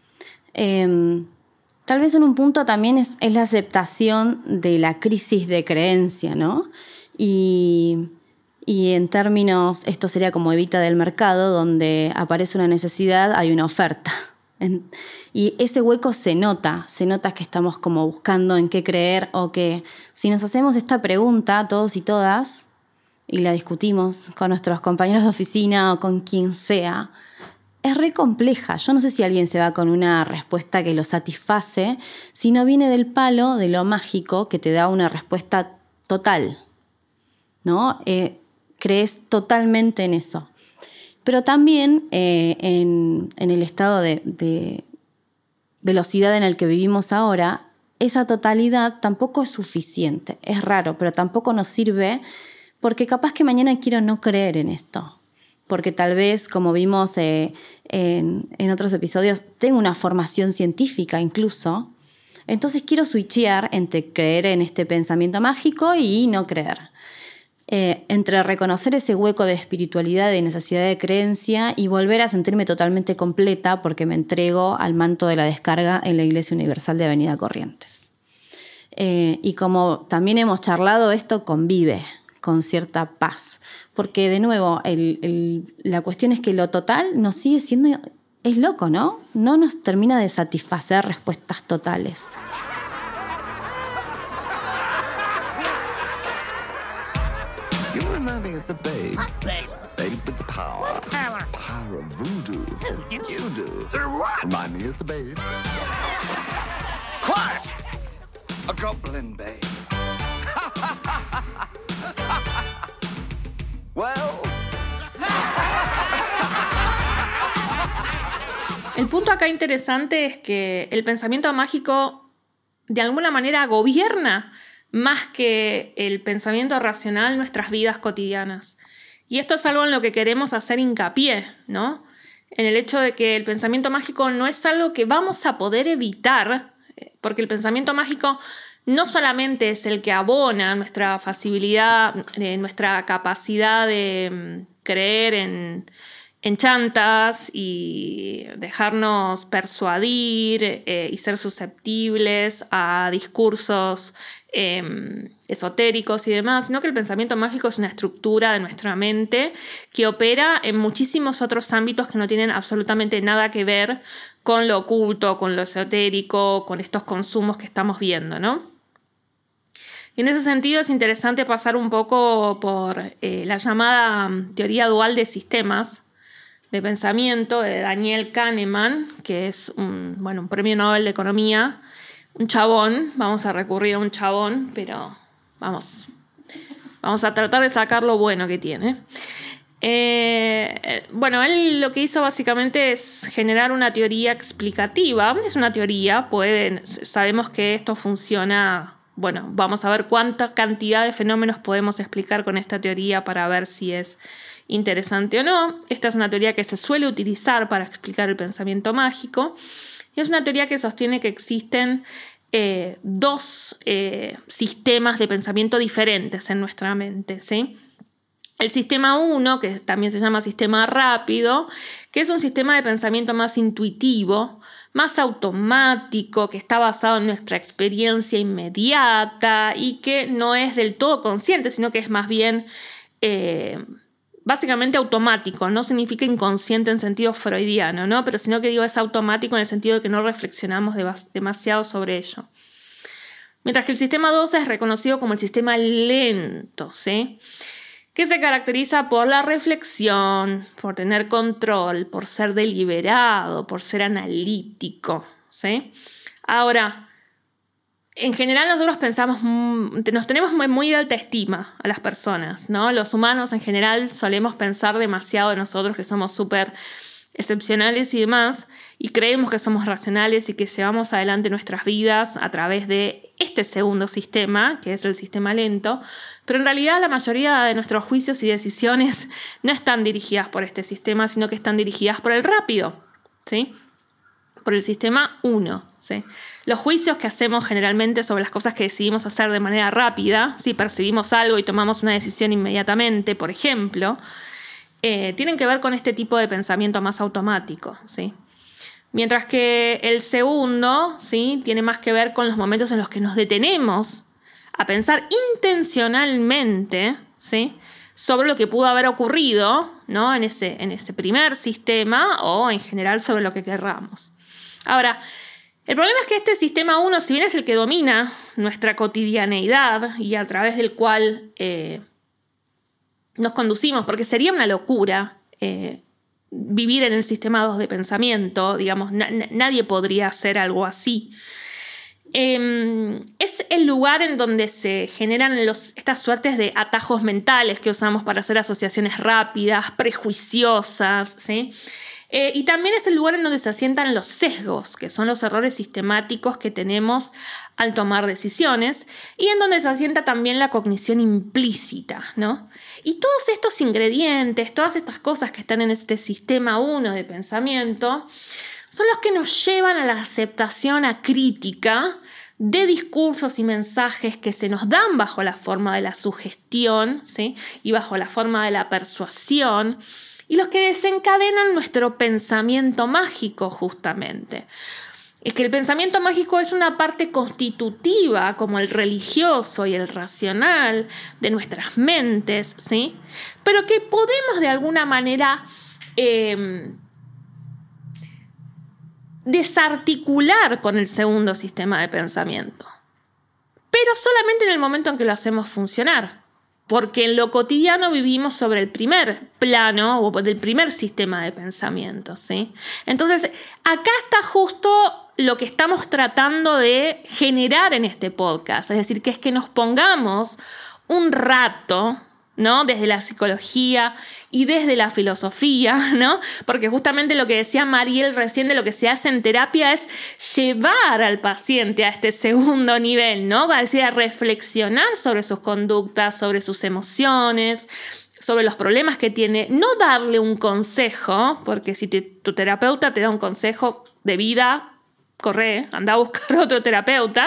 Eh, Tal vez en un punto también es, es la aceptación de la crisis de creencia, ¿no? Y, y en términos, esto sería como Evita del mercado, donde aparece una necesidad, hay una oferta. En, y ese hueco se nota, se nota que estamos como buscando en qué creer, o que si nos hacemos esta pregunta, todos y todas, y la discutimos con nuestros compañeros de oficina o con quien sea, es re compleja. Yo no sé si alguien se va con una respuesta que lo satisface, si no viene del palo de lo mágico que te da una respuesta total, ¿no? Eh, crees totalmente en eso. Pero también eh, en, en el estado de, de velocidad en el que vivimos ahora, esa totalidad tampoco es suficiente. Es raro, pero tampoco nos sirve, porque capaz que mañana quiero no creer en esto. Porque tal vez, como vimos eh, en, en otros episodios, tengo una formación científica incluso. Entonces quiero switchear entre creer en este pensamiento mágico y no creer. Eh, entre reconocer ese hueco de espiritualidad, de necesidad de creencia, y volver a sentirme totalmente completa porque me entrego al manto de la descarga en la Iglesia Universal de Avenida Corrientes. Eh, y como también hemos charlado, esto convive con cierta paz. Porque, de nuevo, el, el, la cuestión es que lo total nos sigue siendo es loco, ¿no? No nos termina de satisfacer respuestas totales. You remind me of the babe. Babe with the power. Power. Power of voodoo. Who do? You do. Remind me of the babe. Quiet! A goblin babe. Well. El punto acá interesante es que el pensamiento mágico de alguna manera gobierna más que el pensamiento racional nuestras vidas cotidianas. Y esto es algo en lo que queremos hacer hincapié, ¿no? En el hecho de que el pensamiento mágico no es algo que vamos a poder evitar, porque el pensamiento mágico no solamente es el que abona nuestra facilidad, eh, nuestra capacidad de um, creer en, en chantas y dejarnos persuadir eh, y ser susceptibles a discursos Eh, esotéricos y demás, sino que el pensamiento mágico es una estructura de nuestra mente que opera en muchísimos otros ámbitos que no tienen absolutamente nada que ver con lo oculto, con lo esotérico, con estos consumos que estamos viendo, ¿no? Y en ese sentido es interesante pasar un poco por eh, la llamada teoría dual de sistemas de pensamiento de Daniel Kahneman, que es un, bueno, un premio Nobel de Economía. Un chabón, vamos a recurrir a un chabón, pero vamos, vamos a tratar de sacar lo bueno que tiene. Eh, bueno, él lo que hizo básicamente es generar una teoría explicativa. Es una teoría, pueden, sabemos que esto funciona. Bueno, vamos a ver cuánta cantidad de fenómenos podemos explicar con esta teoría para ver si es interesante o no. Esta es una teoría que se suele utilizar para explicar el pensamiento mágico. Y es una teoría que sostiene que existen eh, dos eh, sistemas de pensamiento diferentes en nuestra mente, ¿sí? El sistema uno, que también se llama sistema rápido, que es un sistema de pensamiento más intuitivo, más automático, que está basado en nuestra experiencia inmediata y que no es del todo consciente, sino que es más bien Eh, básicamente automático. No significa inconsciente en sentido freudiano, ¿no? Pero sino que digo es automático en el sentido de que no reflexionamos de- demasiado sobre ello. Mientras que el sistema dos es reconocido como el sistema lento, ¿sí? Que se caracteriza por la reflexión, por tener control, por ser deliberado, por ser analítico, ¿sí? Ahora, en general nosotros pensamos, nos tenemos muy de alta estima a las personas, ¿no? Los humanos en general solemos pensar demasiado de nosotros, que somos súper excepcionales y demás, y creemos que somos racionales y que llevamos adelante nuestras vidas a través de este segundo sistema, que es el sistema lento, pero en realidad la mayoría de nuestros juicios y decisiones no están dirigidas por este sistema, sino que están dirigidas por el rápido, ¿sí? Por el sistema uno, ¿sí? Los juicios que hacemos generalmente sobre las cosas que decidimos hacer de manera rápida, si percibimos algo y tomamos una decisión inmediatamente, por ejemplo, eh, tienen que ver con este tipo de pensamiento más automático, ¿sí? Mientras que el segundo, ¿sí?, tiene más que ver con los momentos en los que nos detenemos a pensar intencionalmente, ¿sí?, sobre lo que pudo haber ocurrido, ¿no?, en ese, en ese primer sistema o en general sobre lo que querramos. Ahora, el problema es que este sistema uno, si bien es el que domina nuestra cotidianeidad y a través del cual eh, nos conducimos, porque sería una locura eh, vivir en el sistema dos de pensamiento, digamos, na- nadie podría hacer algo así. Eh, es el lugar en donde se generan los, estas suertes de atajos mentales que usamos para hacer asociaciones rápidas, prejuiciosas, ¿sí? Eh, y también es el lugar en donde se asientan los sesgos, que son los errores sistemáticos que tenemos al tomar decisiones, y en donde se asienta también la cognición implícita, ¿no? Y todos estos ingredientes, todas estas cosas que están en este sistema uno de pensamiento, son los que nos llevan a la aceptación acrítica de discursos y mensajes que se nos dan bajo la forma de la sugestión, ¿sí?, y bajo la forma de la persuasión, y los que desencadenan nuestro pensamiento mágico, justamente. Es que el pensamiento mágico es una parte constitutiva, como el religioso y el racional, de nuestras mentes, ¿sí?, pero que podemos de alguna manera eh, desarticular con el segundo sistema de pensamiento. Pero solamente en el momento en que lo hacemos funcionar. Porque en lo cotidiano vivimos sobre el primer plano o del primer sistema de pensamiento, ¿sí? Entonces, acá está justo lo que estamos tratando de generar en este podcast. Es decir, que es que nos pongamos un rato, ¿no? Desde la psicología y desde la filosofía, ¿no? Porque justamente lo que decía Mariel recién de lo que se hace en terapia es llevar al paciente a este segundo nivel, ¿no? Es decir, a reflexionar sobre sus conductas, sobre sus emociones, sobre los problemas que tiene. No darle un consejo, porque si te, tu terapeuta te da un consejo de vida, corre, anda a buscar otro terapeuta.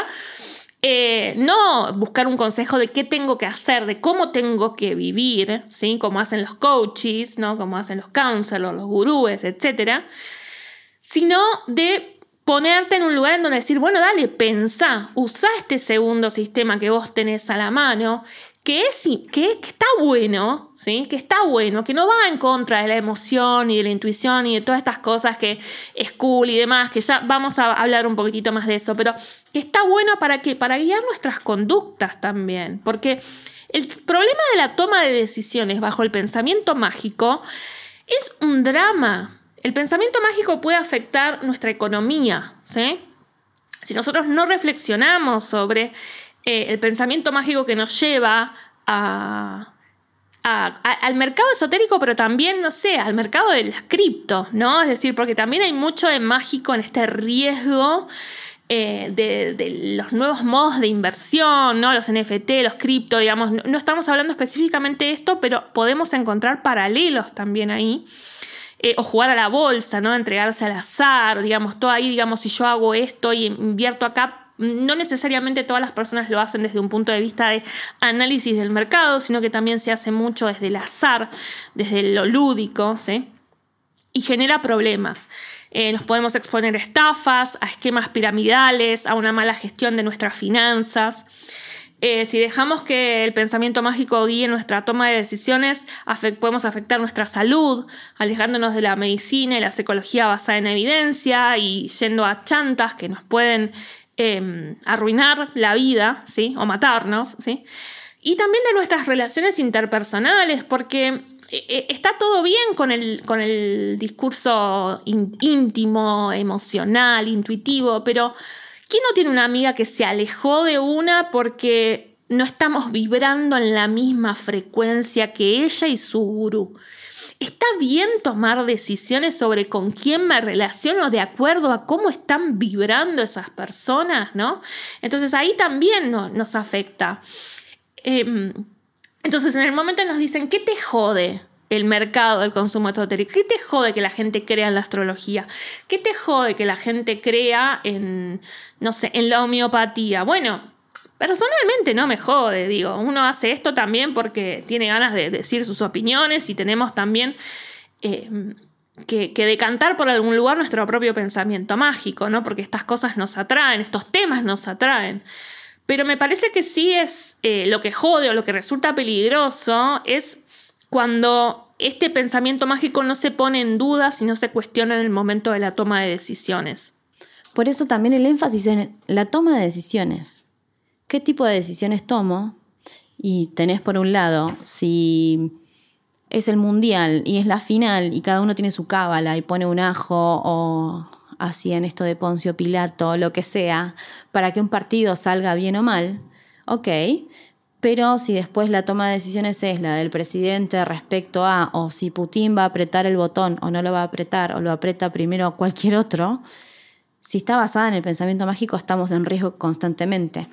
Eh, no buscar un consejo de qué tengo que hacer, de cómo tengo que vivir, ¿sí? Como hacen los coaches, ¿no? Como hacen los counselors, los gurúes, etcétera, sino de ponerte en un lugar en donde decir, bueno, dale, pensá, usá este segundo sistema que vos tenés a la mano, que, es, que, que está bueno, ¿sí? Que está bueno, que no va en contra de la emoción y de la intuición y de todas estas cosas que es cool y demás, que ya vamos a hablar un poquitito más de eso, pero que está bueno para ¿qué? Para guiar nuestras conductas también, porque el problema de la toma de decisiones bajo el pensamiento mágico es un drama. El pensamiento mágico puede afectar nuestra economía, ¿sí? Si nosotros no reflexionamos sobre eh, el pensamiento mágico que nos lleva a, a, a, al mercado esotérico, pero también, no sé, al mercado de las criptos, ¿no? Es decir, porque también hay mucho de mágico en este riesgo eh, de, de los nuevos modos de inversión, ¿no? Los N F T, los cripto, digamos. No, no estamos hablando específicamente de esto, pero podemos encontrar paralelos también ahí. Eh, o jugar a la bolsa, ¿no? Entregarse al azar, digamos, todo ahí, digamos, si yo hago esto y invierto acá, no necesariamente todas las personas lo hacen desde un punto de vista de análisis del mercado, sino que también se hace mucho desde el azar, desde lo lúdico, ¿sí? Y genera problemas. Eh, nos podemos exponer a estafas, a esquemas piramidales, a una mala gestión de nuestras finanzas. Eh, si dejamos que el pensamiento mágico guíe nuestra toma de decisiones, afect- podemos afectar nuestra salud, alejándonos de la medicina y la psicología basada en evidencia y yendo a chantas que nos pueden eh, arruinar la vida, ¿sí? O matarnos, ¿sí? Y también de nuestras relaciones interpersonales, porque eh, está todo bien con el, con el discurso in- íntimo, emocional, intuitivo, pero ¿quién no tiene una amiga que se alejó de una porque no estamos vibrando en la misma frecuencia que ella y su gurú? ¿Está bien tomar decisiones sobre con quién me relaciono de acuerdo a cómo están vibrando esas personas, ¿no? Entonces ahí también no, nos afecta. Eh, entonces en el momento nos dicen, ¿qué te jode el mercado del consumo esotérico? ¿Qué te jode que la gente crea en la astrología? ¿Qué te jode que la gente crea en, no sé, en la homeopatía? Bueno, personalmente no me jode, digo. Uno hace esto también porque tiene ganas de decir sus opiniones y tenemos también eh, que, que decantar por algún lugar nuestro propio pensamiento mágico, ¿no? Porque estas cosas nos atraen, estos temas nos atraen. Pero me parece que sí es eh, lo que jode o lo que resulta peligroso es cuando este pensamiento mágico no se pone en duda, sino se cuestiona en el momento de la toma de decisiones. Por eso también el énfasis en la toma de decisiones. ¿Qué tipo de decisiones tomo? Y tenés por un lado, si es el mundial y es la final y cada uno tiene su cábala y pone un ajo o hacían esto de Poncio Pilato, lo que sea, para que un partido salga bien o mal, ok. Pero si después la toma de decisiones es la del presidente respecto a o si Putin va a apretar el botón o no lo va a apretar o lo aprieta primero cualquier otro, si está basada en el pensamiento mágico estamos en riesgo constantemente.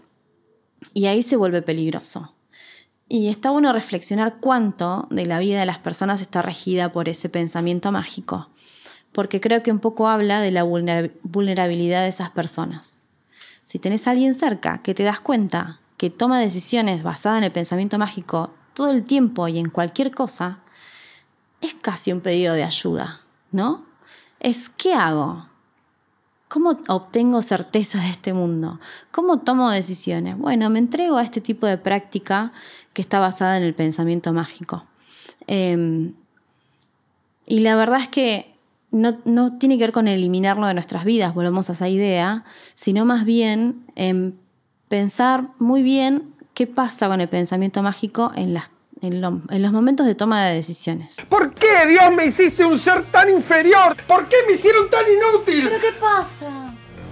Y ahí se vuelve peligroso. Y está bueno reflexionar cuánto de la vida de las personas está regida por ese pensamiento mágico, porque creo que un poco habla de la vulnerabilidad de esas personas. Si tenés a alguien cerca que te das cuenta que toma decisiones basadas en el pensamiento mágico todo el tiempo y en cualquier cosa, es casi un pedido de ayuda, ¿no? Es, ¿qué hago? ¿Cómo obtengo certeza de este mundo? ¿Cómo tomo decisiones? Bueno, me entrego a este tipo de práctica que está basada en el pensamiento mágico. Eh, y la verdad es que no, no tiene que ver con eliminarlo de nuestras vidas, volvemos a esa idea, sino más bien en pensar muy bien qué pasa con el pensamiento mágico en, las, en, lo, en los momentos de toma de decisiones. ¿Por qué, Dios, me hiciste un ser tan inferior? ¿Por qué me hicieron tan inútil? ¿Pero qué pasa?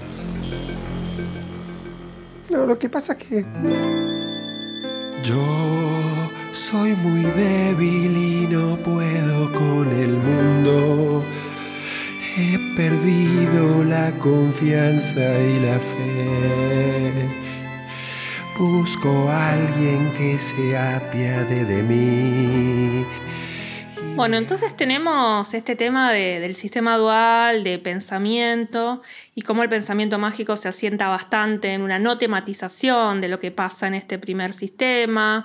No, lo que pasa es que... Yo soy muy débil y no puedo con el mundo. He perdido la confianza y la fe. Busco a alguien que se apiade de mí. Bueno, entonces tenemos este tema de, del sistema dual, de pensamiento, y cómo el pensamiento mágico se asienta bastante en una no tematización de lo que pasa en este primer sistema.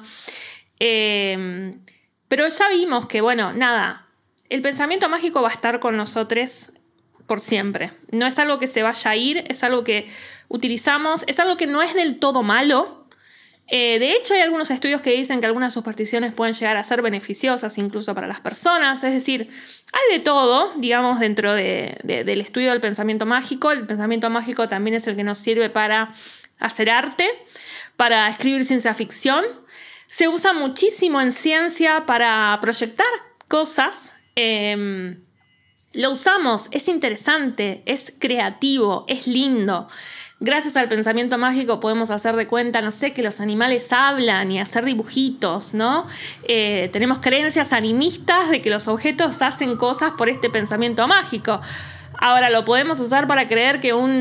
Eh, pero ya vimos que, bueno, nada, el pensamiento mágico va a estar con nosotros por siempre. No es algo que se vaya a ir, es algo que utilizamos, es algo que no es del todo malo. Eh, de hecho, hay algunos estudios que dicen que algunas supersticiones pueden llegar a ser beneficiosas incluso para las personas. Es decir, hay de todo, digamos, dentro de, de, del estudio del pensamiento mágico. El pensamiento mágico también es el que nos sirve para hacer arte, para escribir ciencia ficción. Se usa muchísimo en ciencia para proyectar cosas. Eh, lo usamos, es interesante, es creativo, es lindo. Gracias al pensamiento mágico podemos hacer de cuenta, no sé, que los animales hablan y hacer dibujitos, ¿no? Eh, tenemos creencias animistas de que los objetos hacen cosas por este pensamiento mágico. Ahora, lo podemos usar para creer que un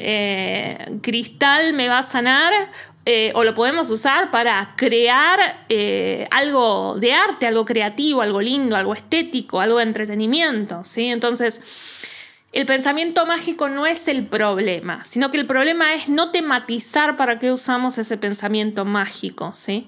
eh, cristal me va a sanar, eh, o lo podemos usar para crear eh, algo de arte, algo creativo, algo lindo, algo estético, algo de entretenimiento, ¿sí? Entonces, el pensamiento mágico no es el problema, sino que el problema es no tematizar para qué usamos ese pensamiento mágico, ¿sí?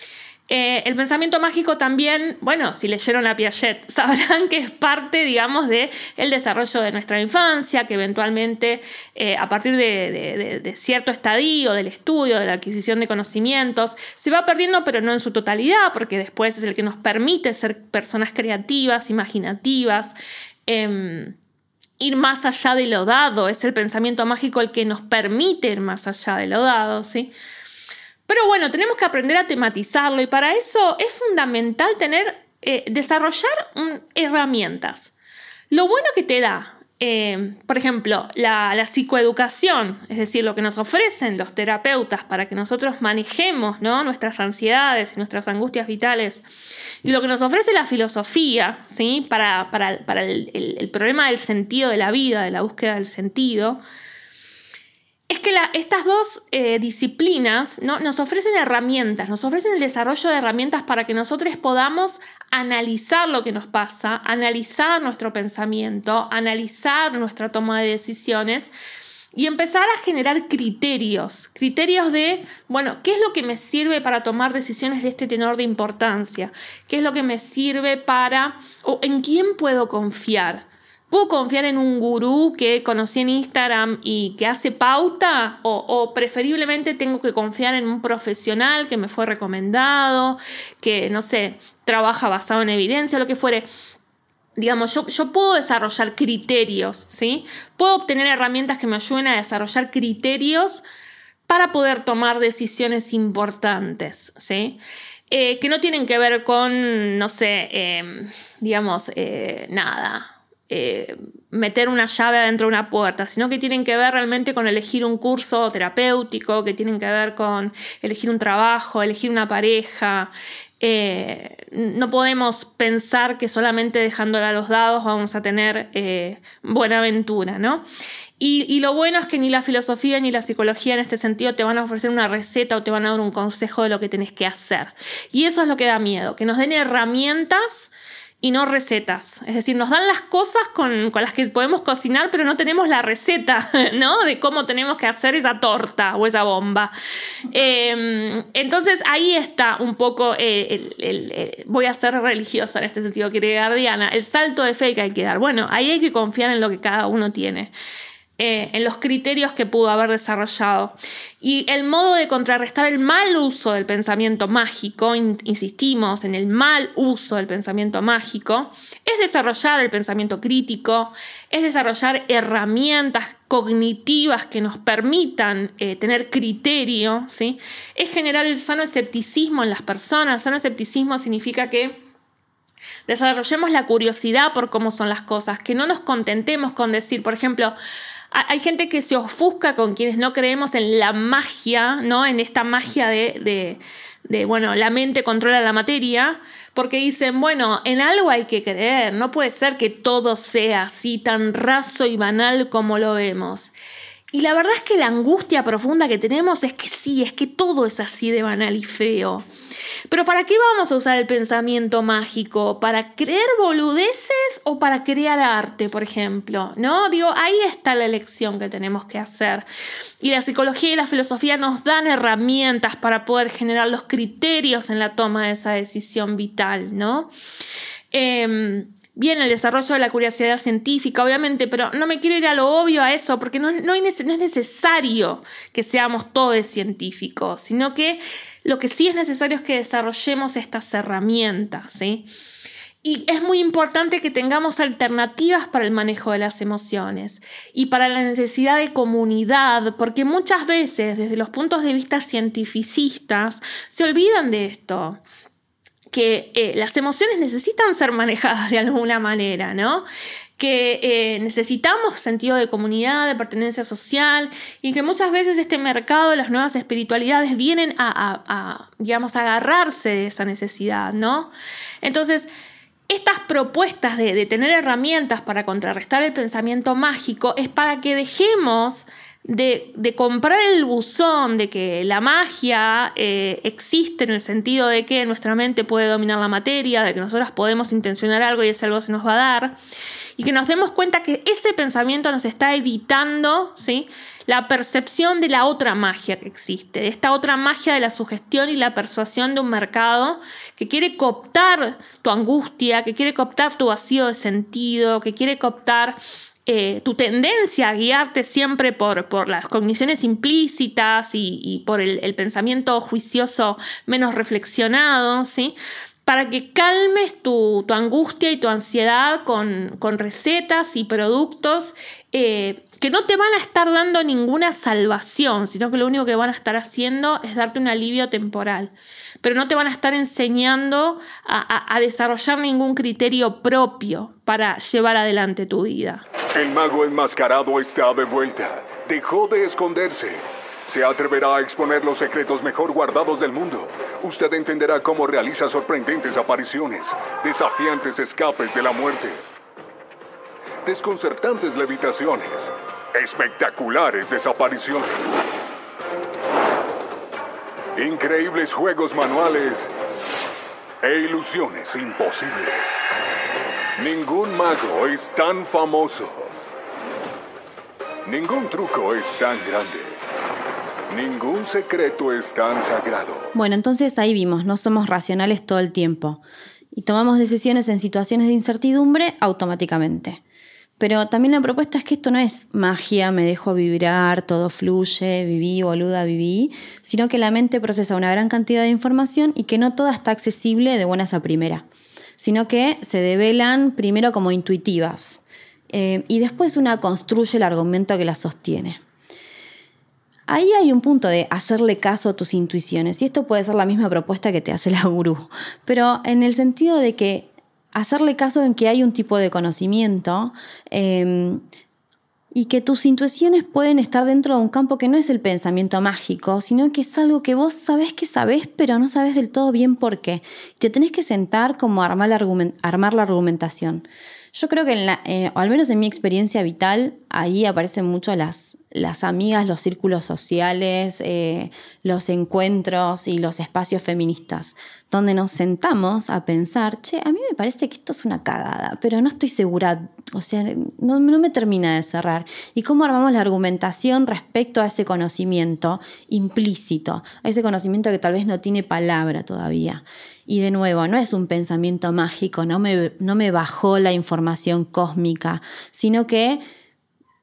Eh, el pensamiento mágico también, bueno, si leyeron a Piaget, sabrán que es parte, digamos, del desarrollo de nuestra infancia, que eventualmente, eh, a partir de, de, de, de cierto estadio, del estudio, de la adquisición de conocimientos, se va perdiendo, pero no en su totalidad, porque después es el que nos permite ser personas creativas, imaginativas, eh, ir más allá de lo dado. Es el pensamiento mágico el que nos permite ir más allá de lo dado, ¿sí? Pero bueno, tenemos que aprender a tematizarlo, y para eso es fundamental tener, eh, desarrollar um, herramientas. Lo bueno que te da, eh, por ejemplo, la, la psicoeducación, es decir, lo que nos ofrecen los terapeutas para que nosotros manejemos, ¿no?, nuestras ansiedades y nuestras angustias vitales, y lo que nos ofrece la filosofía, ¿sí?, para, para, para el, el, el problema del sentido de la vida, de la búsqueda del sentido, es que la, estas dos eh, disciplinas, ¿no?, nos ofrecen herramientas, nos ofrecen el desarrollo de herramientas para que nosotros podamos analizar lo que nos pasa, analizar nuestro pensamiento, analizar nuestra toma de decisiones y empezar a generar criterios, criterios de, bueno, ¿qué es lo que me sirve para tomar decisiones de este tenor de importancia? ¿Qué es lo que me sirve para, o en quién puedo confiar? ¿Puedo confiar en un gurú que conocí en Instagram y que hace pauta? O, o preferiblemente tengo que confiar en un profesional que me fue recomendado, que, no sé, trabaja basado en evidencia, lo que fuere. Digamos, yo, yo puedo desarrollar criterios, ¿sí? Puedo obtener herramientas que me ayuden a desarrollar criterios para poder tomar decisiones importantes, ¿sí? Eh, que no tienen que ver con, no sé, eh, digamos, eh, nada... Eh, meter una llave adentro de una puerta, sino que tienen que ver realmente con elegir un curso terapéutico, que tienen que ver con elegir un trabajo, elegir una pareja. Eh, no podemos pensar que solamente dejándola a los dados vamos a tener eh, buena aventura, ¿no? Y, y lo bueno es que ni la filosofía ni la psicología en este sentido te van a ofrecer una receta o te van a dar un consejo de lo que tenés que hacer. Y eso es lo que da miedo, que nos den herramientas y no recetas. Es decir, nos dan las cosas con, con las que podemos cocinar, pero no tenemos la receta, ¿no?, de cómo tenemos que hacer esa torta o esa bomba. Eh, entonces ahí está un poco, eh, el, el, el, voy a ser religiosa en este sentido, kierkegaardiana, el salto de fe que hay que dar. Bueno, ahí hay que confiar en lo que cada uno tiene. eh, en los criterios que pudo haber desarrollado. Y el modo de contrarrestar el mal uso del pensamiento mágico, in- insistimos en el mal uso del pensamiento mágico, es desarrollar el pensamiento crítico, es desarrollar herramientas cognitivas que nos permitan eh, tener criterio, ¿sí? Es generar el sano escepticismo en las personas. Sano escepticismo significa que desarrollemos la curiosidad por cómo son las cosas, que no nos contentemos con decir, por ejemplo, hay gente que se ofusca con quienes no creemos en la magia, ¿no? En esta magia de, de, de, bueno, la mente controla la materia, porque dicen, bueno, en algo hay que creer, no puede ser que todo sea así tan raso y banal como lo vemos. Y la verdad es que la angustia profunda que tenemos es que sí, es que todo es así de banal y feo. Pero ¿para qué vamos a usar el pensamiento mágico? ¿Para creer boludeces o para crear arte, por ejemplo? ¿No? Digo, ahí está la elección que tenemos que hacer. Y la psicología y la filosofía nos dan herramientas para poder generar los criterios en la toma de esa decisión vital, ¿no? Eh, Bien, el desarrollo de la curiosidad científica, obviamente, pero no me quiero ir a lo obvio a eso, porque no, no, hay, no es necesario que seamos todos científicos, sino que lo que sí es necesario es que desarrollemos estas herramientas, ¿sí? Y es muy importante que tengamos alternativas para el manejo de las emociones y para la necesidad de comunidad, porque muchas veces, desde los puntos de vista cientificistas, se olvidan de esto. Que eh, las emociones necesitan ser manejadas de alguna manera, ¿no? Que eh, necesitamos sentido de comunidad, de pertenencia social, y que muchas veces este mercado de las nuevas espiritualidades vienen a, a, a digamos, a agarrarse de esa necesidad, ¿no? Entonces, estas propuestas de, de tener herramientas para contrarrestar el pensamiento mágico es para que dejemos De, de comprar el buzón de que la magia eh, existe en el sentido de que nuestra mente puede dominar la materia, de que nosotros podemos intencionar algo y ese algo se nos va a dar, y que nos demos cuenta que ese pensamiento nos está evitando, ¿sí?, la percepción de la otra magia que existe, de esta otra magia de la sugestión y la persuasión de un mercado que quiere cooptar tu angustia, que quiere cooptar tu vacío de sentido, que quiere cooptar Eh, tu tendencia a guiarte siempre por, por las cogniciones implícitas y, y por el, el pensamiento juicioso menos reflexionado, ¿sí? Para que calmes tu, tu angustia y tu ansiedad con, con recetas y productos eh, que no te van a estar dando ninguna salvación, sino que lo único que van a estar haciendo es darte un alivio temporal. Pero no te van a estar enseñando a, a, a desarrollar ningún criterio propio para llevar adelante tu vida. El mago enmascarado está de vuelta. Dejó de esconderse. Se atreverá a exponer los secretos mejor guardados del mundo. Usted entenderá cómo realiza sorprendentes apariciones, desafiantes escapes de la muerte, desconcertantes levitaciones, espectaculares desapariciones, increíbles juegos manuales e ilusiones imposibles. Ningún mago es tan famoso. Ningún truco es tan grande. Ningún secreto es tan sagrado. Bueno, entonces ahí vimos, no somos racionales todo el tiempo y tomamos decisiones en situaciones de incertidumbre automáticamente. Pero también la propuesta es que esto no es magia, me dejo vibrar, todo fluye, viví, boluda, viví, sino que la mente procesa una gran cantidad de información y que no toda está accesible de buenas a primera, sino que se develan primero como intuitivas eh, y después una construye el argumento que la sostiene. Ahí hay un punto de hacerle caso a tus intuiciones y esto puede ser la misma propuesta que te hace la gurú, pero en el sentido de que hacerle caso en que hay un tipo de conocimiento eh, y que tus intuiciones pueden estar dentro de un campo que no es el pensamiento mágico, sino que es algo que vos sabés que sabés, pero no sabés del todo bien por qué. Te tenés que sentar como a armar la, argument- armar la argumentación. Yo creo que, en la, eh, o al menos en mi experiencia vital, ahí aparecen mucho las, las amigas, los círculos sociales, eh, los encuentros y los espacios feministas, donde nos sentamos a pensar, che, a mí me parece que esto es una cagada, pero no estoy segura, o sea, no, no me termina de cerrar. Y cómo armamos la argumentación respecto a ese conocimiento implícito, a ese conocimiento que tal vez no tiene palabra todavía. Y de nuevo, no es un pensamiento mágico, no me, no me bajó la información cósmica, sino que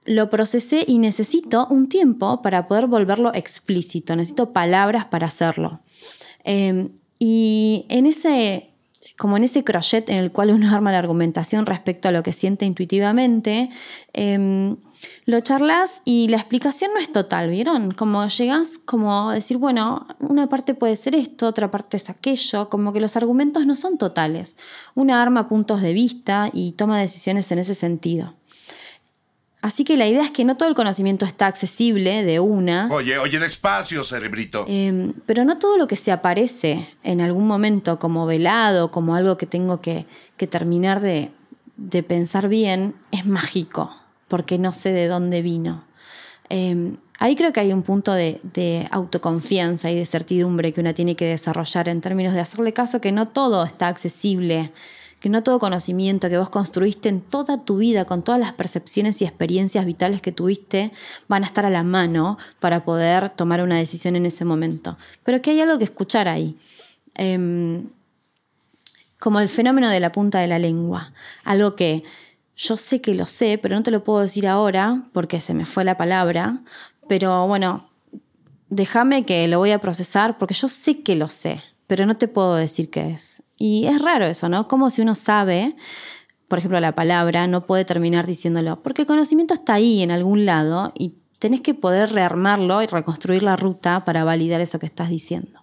lo procesé y necesito un tiempo para poder volverlo explícito. Necesito palabras para hacerlo. Eh, y en ese, como en ese crochet en el cual uno arma la argumentación respecto a lo que siente intuitivamente, eh, lo charlas y la explicación no es total, ¿vieron? Como llegás como a decir, bueno, una parte puede ser esto, otra parte es aquello, como que los argumentos no son totales. Una arma puntos de vista y toma decisiones en ese sentido. Así que la idea es que no todo el conocimiento está accesible de una. Oye, oye, despacio, cerebrito. Eh, pero no todo lo que se aparece en algún momento como velado, como algo que tengo que, que terminar de, de pensar bien, es mágico, porque no sé de dónde vino. Eh, ahí creo que hay un punto de, de autoconfianza y de certidumbre que una tiene que desarrollar en términos de hacerle caso que no todo está accesible, que no todo conocimiento que vos construiste en toda tu vida, con todas las percepciones y experiencias vitales que tuviste, van a estar a la mano para poder tomar una decisión en ese momento. Pero que hay algo que escuchar ahí. Eh, como el fenómeno de la punta de la lengua. Algo que yo sé que lo sé, pero no te lo puedo decir ahora porque se me fue la palabra. Pero bueno, déjame que lo voy a procesar porque yo sé que lo sé, pero no te puedo decir qué es. Y es raro eso, ¿no? Como si uno sabe, por ejemplo, la palabra, no puede terminar diciéndolo. Porque el conocimiento está ahí en algún lado y tenés que poder rearmarlo y reconstruir la ruta para validar eso que estás diciendo.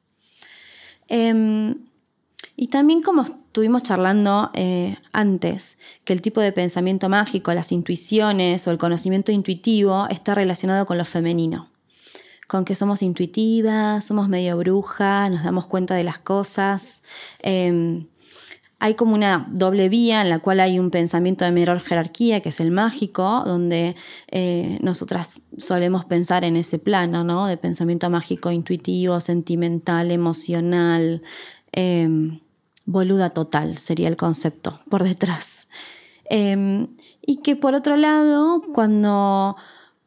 Eh, y también como estuvimos charlando eh, antes, que el tipo de pensamiento mágico, las intuiciones o el conocimiento intuitivo está relacionado con lo femenino. Con que somos intuitivas, somos medio brujas, nos damos cuenta de las cosas. Eh, hay como una doble vía en la cual hay un pensamiento de menor jerarquía, que es el mágico, donde eh, nosotras solemos pensar en ese plano, ¿no? De pensamiento mágico, intuitivo, sentimental, emocional, eh, boluda total sería el concepto por detrás. Eh, y que por otro lado, cuando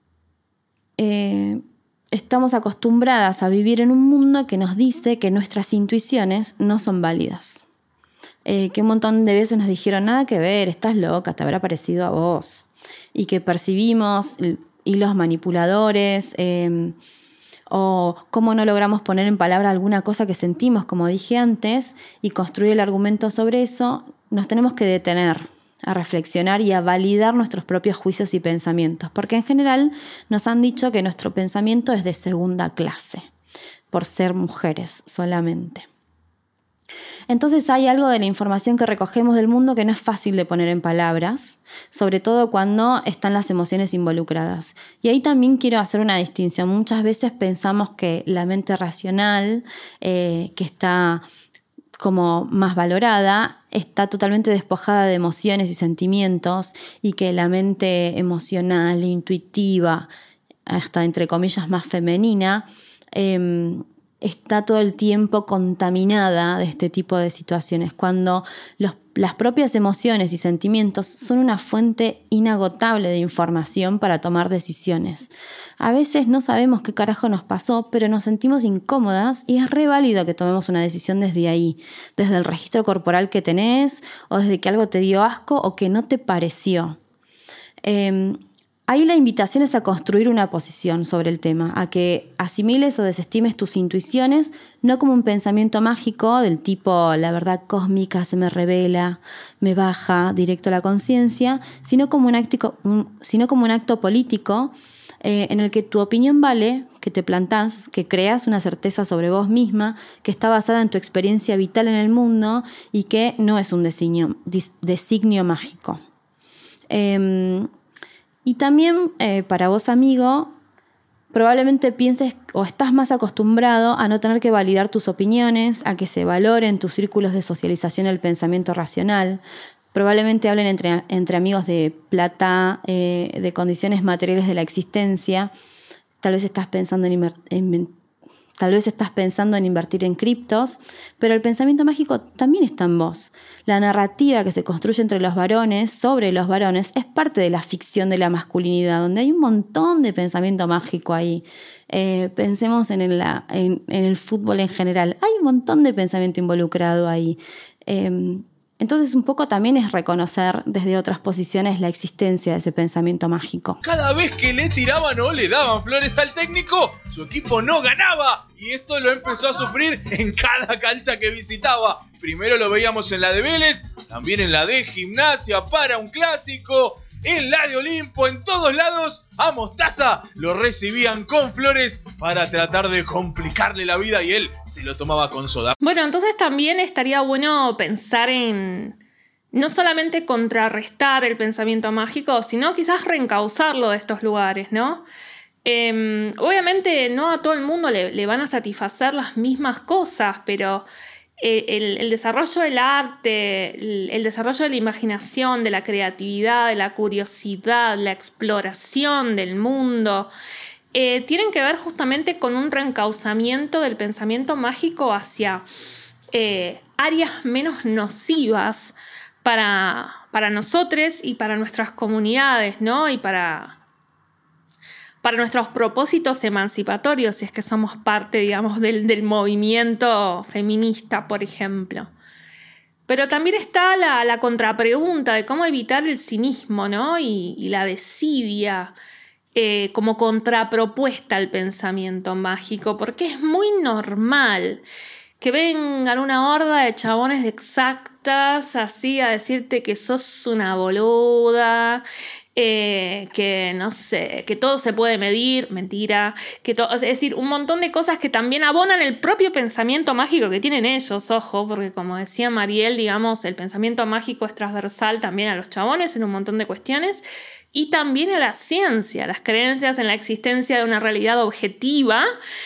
Eh, estamos acostumbradas a vivir en un mundo que nos dice que nuestras intuiciones no son válidas. Eh, que un montón de veces nos dijeron, nada que ver, estás loca, te habrá parecido a vos. Y que percibimos hilos manipuladores, eh, o cómo no logramos poner en palabra alguna cosa que sentimos, como dije antes, y construir el argumento sobre eso, nos tenemos que detener a reflexionar y a validar nuestros propios juicios y pensamientos, porque en general nos han dicho que nuestro pensamiento es de segunda clase, por ser mujeres solamente. Entonces hay algo de la información que recogemos del mundo que no es fácil de poner en palabras, sobre todo cuando están las emociones involucradas. Y ahí también quiero hacer una distinción. Muchas veces pensamos que la mente racional, eh, que está como más valorada, está totalmente despojada de emociones y sentimientos, y que la mente emocional, intuitiva, hasta entre comillas más femenina, eh, está todo el tiempo contaminada de este tipo de situaciones, cuando los, las propias emociones y sentimientos son una fuente inagotable de información para tomar decisiones. A veces no sabemos qué carajo nos pasó, pero nos sentimos incómodas y es re válido que tomemos una decisión desde ahí, desde el registro corporal que tenés, o desde que algo te dio asco o que no te pareció. Eh, Ahí la invitación es a construir una posición sobre el tema, a que asimiles o desestimes tus intuiciones, no como un pensamiento mágico del tipo la verdad cósmica se me revela, me baja directo a la conciencia, sino como un acto, un, sino como un acto político eh, en el que tu opinión vale, que te plantás, que creas una certeza sobre vos misma, que está basada en tu experiencia vital en el mundo y que no es un designio, designio mágico. Eh, Y también eh, para vos, amigo, probablemente pienses o estás más acostumbrado a no tener que validar tus opiniones, a que se valoren tus círculos de socialización el pensamiento racional. Probablemente hablen entre, entre amigos de plata, eh, de condiciones materiales de la existencia. Tal vez estás pensando en, inver- en Tal vez estás pensando en invertir en criptos, pero el pensamiento mágico también está en vos. La narrativa que se construye entre los varones, sobre los varones, es parte de la ficción de la masculinidad, donde hay un montón de pensamiento mágico ahí. Eh, pensemos en el, en, en el fútbol en general. Hay un montón de pensamiento involucrado ahí. Eh, Entonces un poco también es reconocer desde otras posiciones la existencia de ese pensamiento mágico. Cada vez que le tiraban o le daban flores al técnico, su equipo no ganaba. Y esto lo empezó a sufrir en cada cancha que visitaba. Primero lo veíamos en la de Vélez, también en la de Gimnasia para un clásico, en la de Olimpo, en todos lados a Mostaza lo recibían con flores para tratar de complicarle la vida y él se lo tomaba con soda. Bueno, entonces también estaría bueno pensar en no solamente contrarrestar el pensamiento mágico, sino quizás reencauzarlo de estos lugares, ¿no? Eh, obviamente no a todo el mundo le, le van a satisfacer las mismas cosas, pero El, el desarrollo del arte, el, el desarrollo de la imaginación, de la creatividad, de la curiosidad, la exploración del mundo, eh, tienen que ver justamente con un reencauzamiento del pensamiento mágico hacia eh, áreas menos nocivas para, para nosotros y para nuestras comunidades, ¿no? Y para... para nuestros propósitos emancipatorios, si es que somos parte, digamos, del, del movimiento feminista, por ejemplo. Pero también está la, la contrapregunta de cómo evitar el cinismo, ¿no? y, y la desidia eh, como contrapropuesta al pensamiento mágico, porque es muy normal que vengan una horda de chabones de exactas así a decirte que sos una boluda, Eh, que no sé, que todo se puede medir, mentira, que to- es decir, un montón de cosas que también abonan el propio pensamiento mágico que tienen ellos, ojo, porque como decía Mariel, digamos, el pensamiento mágico es transversal también a los chabones en un montón de cuestiones y también a la ciencia, las creencias en la existencia de una realidad objetiva.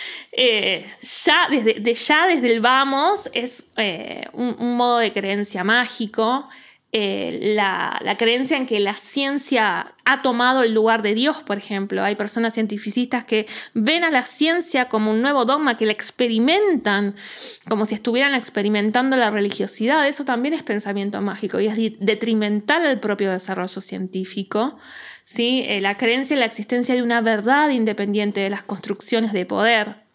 Eh, ya, desde, de, ya desde el vamos es eh, un, un modo de creencia mágico. Eh, la, la creencia en que la ciencia ha tomado el lugar de Dios, por ejemplo. Hay personas cientificistas que ven a la ciencia como un nuevo dogma, que la experimentan como si estuvieran experimentando la religiosidad. Eso también es pensamiento mágico y es detrimental al propio desarrollo científico, ¿sí? Eh, la creencia en la existencia de una verdad independiente de las construcciones de poder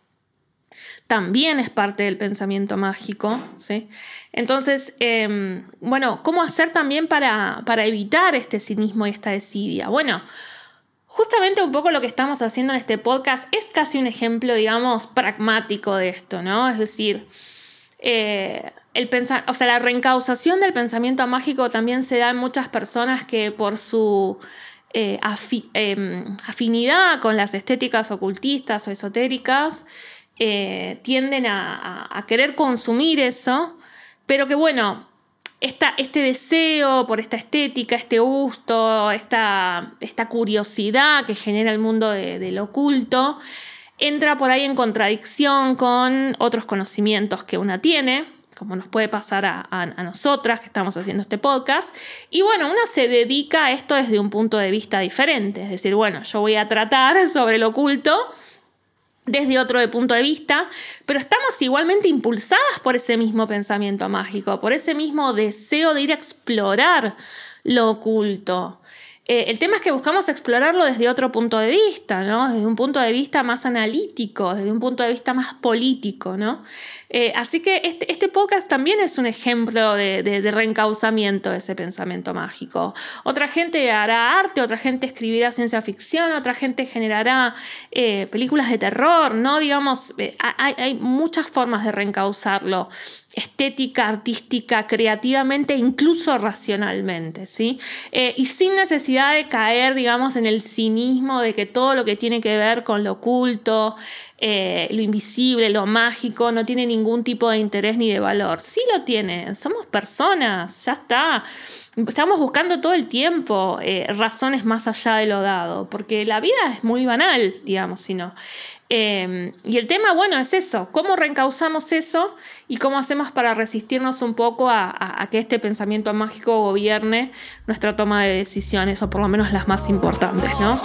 también es parte del pensamiento mágico, ¿sí? Entonces, eh, bueno, ¿cómo hacer también para, para evitar este cinismo y esta desidia? Bueno, justamente un poco lo que estamos haciendo en este podcast es casi un ejemplo, digamos, pragmático de esto, ¿no? Es decir, eh, el pensa- o sea, la reencauzación del pensamiento mágico también se da en muchas personas que por su eh, afi- eh, afinidad con las estéticas ocultistas o esotéricas eh, tienden a, a, a querer consumir eso, pero que bueno, esta, este deseo por esta estética, este gusto, esta, esta curiosidad que genera el mundo de, del oculto, entra por ahí en contradicción con otros conocimientos que una tiene, como nos puede pasar a, a, a nosotras que estamos haciendo este podcast. Y bueno, una se dedica a esto desde un punto de vista diferente. Es decir, bueno, yo voy a tratar sobre el oculto desde otro punto de vista, pero estamos igualmente impulsadas por ese mismo pensamiento mágico, por ese mismo deseo de ir a explorar lo oculto. Eh, el tema es que buscamos explorarlo desde otro punto de vista, ¿no? Desde un punto de vista más analítico, desde un punto de vista más político, ¿no? Eh, así que este, este podcast también es un ejemplo de, de, de reencauzamiento de ese pensamiento mágico. Otra gente hará arte, otra gente escribirá ciencia ficción, otra gente generará eh, películas de terror, ¿no? Digamos, eh, hay, hay muchas formas de reencauzarlo. Estética, artística, creativamente, incluso racionalmente, ¿sí? Eh, y sin necesidad de caer, digamos, en el cinismo de que todo lo que tiene que ver con lo oculto, eh, lo invisible, lo mágico, no tiene ningún tipo de interés ni de valor. Sí lo tiene, somos personas, ya está. Estamos buscando todo el tiempo eh, razones más allá de lo dado, porque la vida es muy banal, digamos, si no. Eh, y el tema, bueno, es eso, cómo reencauzamos eso y cómo hacemos para resistirnos un poco a, a, a que este pensamiento mágico gobierne nuestra toma de decisiones, o por lo menos las más importantes, ¿no?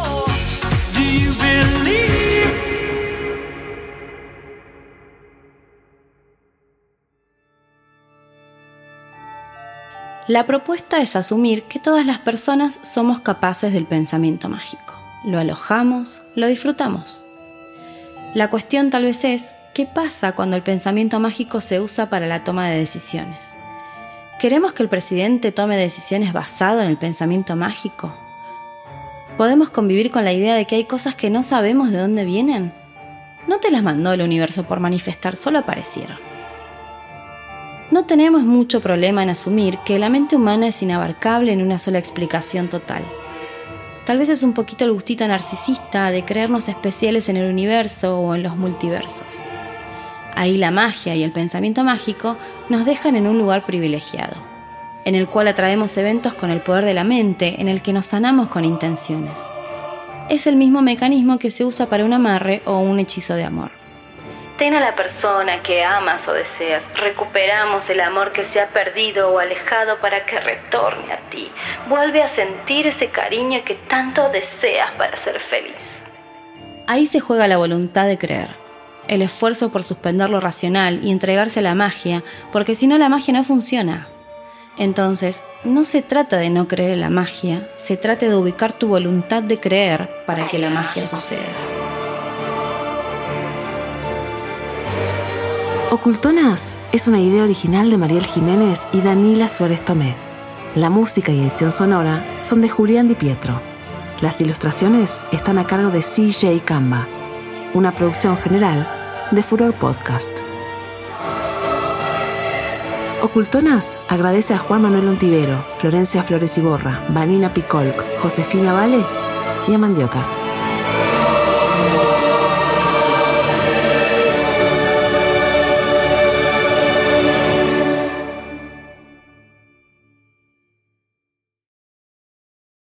La propuesta es asumir que todas las personas somos capaces del pensamiento mágico. Lo alojamos, lo disfrutamos. La cuestión tal vez es, ¿qué pasa cuando el pensamiento mágico se usa para la toma de decisiones? ¿Queremos que el presidente tome decisiones basadas en el pensamiento mágico? ¿Podemos convivir con la idea de que hay cosas que no sabemos de dónde vienen? No te las mandó el universo por manifestar, solo aparecieron. No tenemos mucho problema en asumir que la mente humana es inabarcable en una sola explicación total. Tal vez es un poquito el gustito narcisista de creernos especiales en el universo o en los multiversos. Ahí la magia y el pensamiento mágico nos dejan en un lugar privilegiado, en el cual atraemos eventos con el poder de la mente, en el que nos sanamos con intenciones. Es el mismo mecanismo que se usa para un amarre o un hechizo de amor. Ten a la persona que amas o deseas. Recuperamos el amor que se ha perdido o alejado para que retorne a ti. Vuelve a sentir ese cariño que tanto deseas para ser feliz. Ahí se juega la voluntad de creer, el esfuerzo por suspender lo racional y entregarse a la magia, porque si no la magia no funciona. Entonces, no se trata de no creer en la magia, se trata de ubicar tu voluntad de creer para que la magia suceda. Ocultonas es una idea original de Mariel Jiménez y Danila Suárez Tomé. La música y edición sonora son de Julián Di Pietro. Las ilustraciones están a cargo de C J Camba. Una producción general de Furor Podcast. Ocultonas agradece a Juan Manuel Ontivero, Florencia Flores Iborra, Vanina Picolc, Josefina Vale y a Mandioca.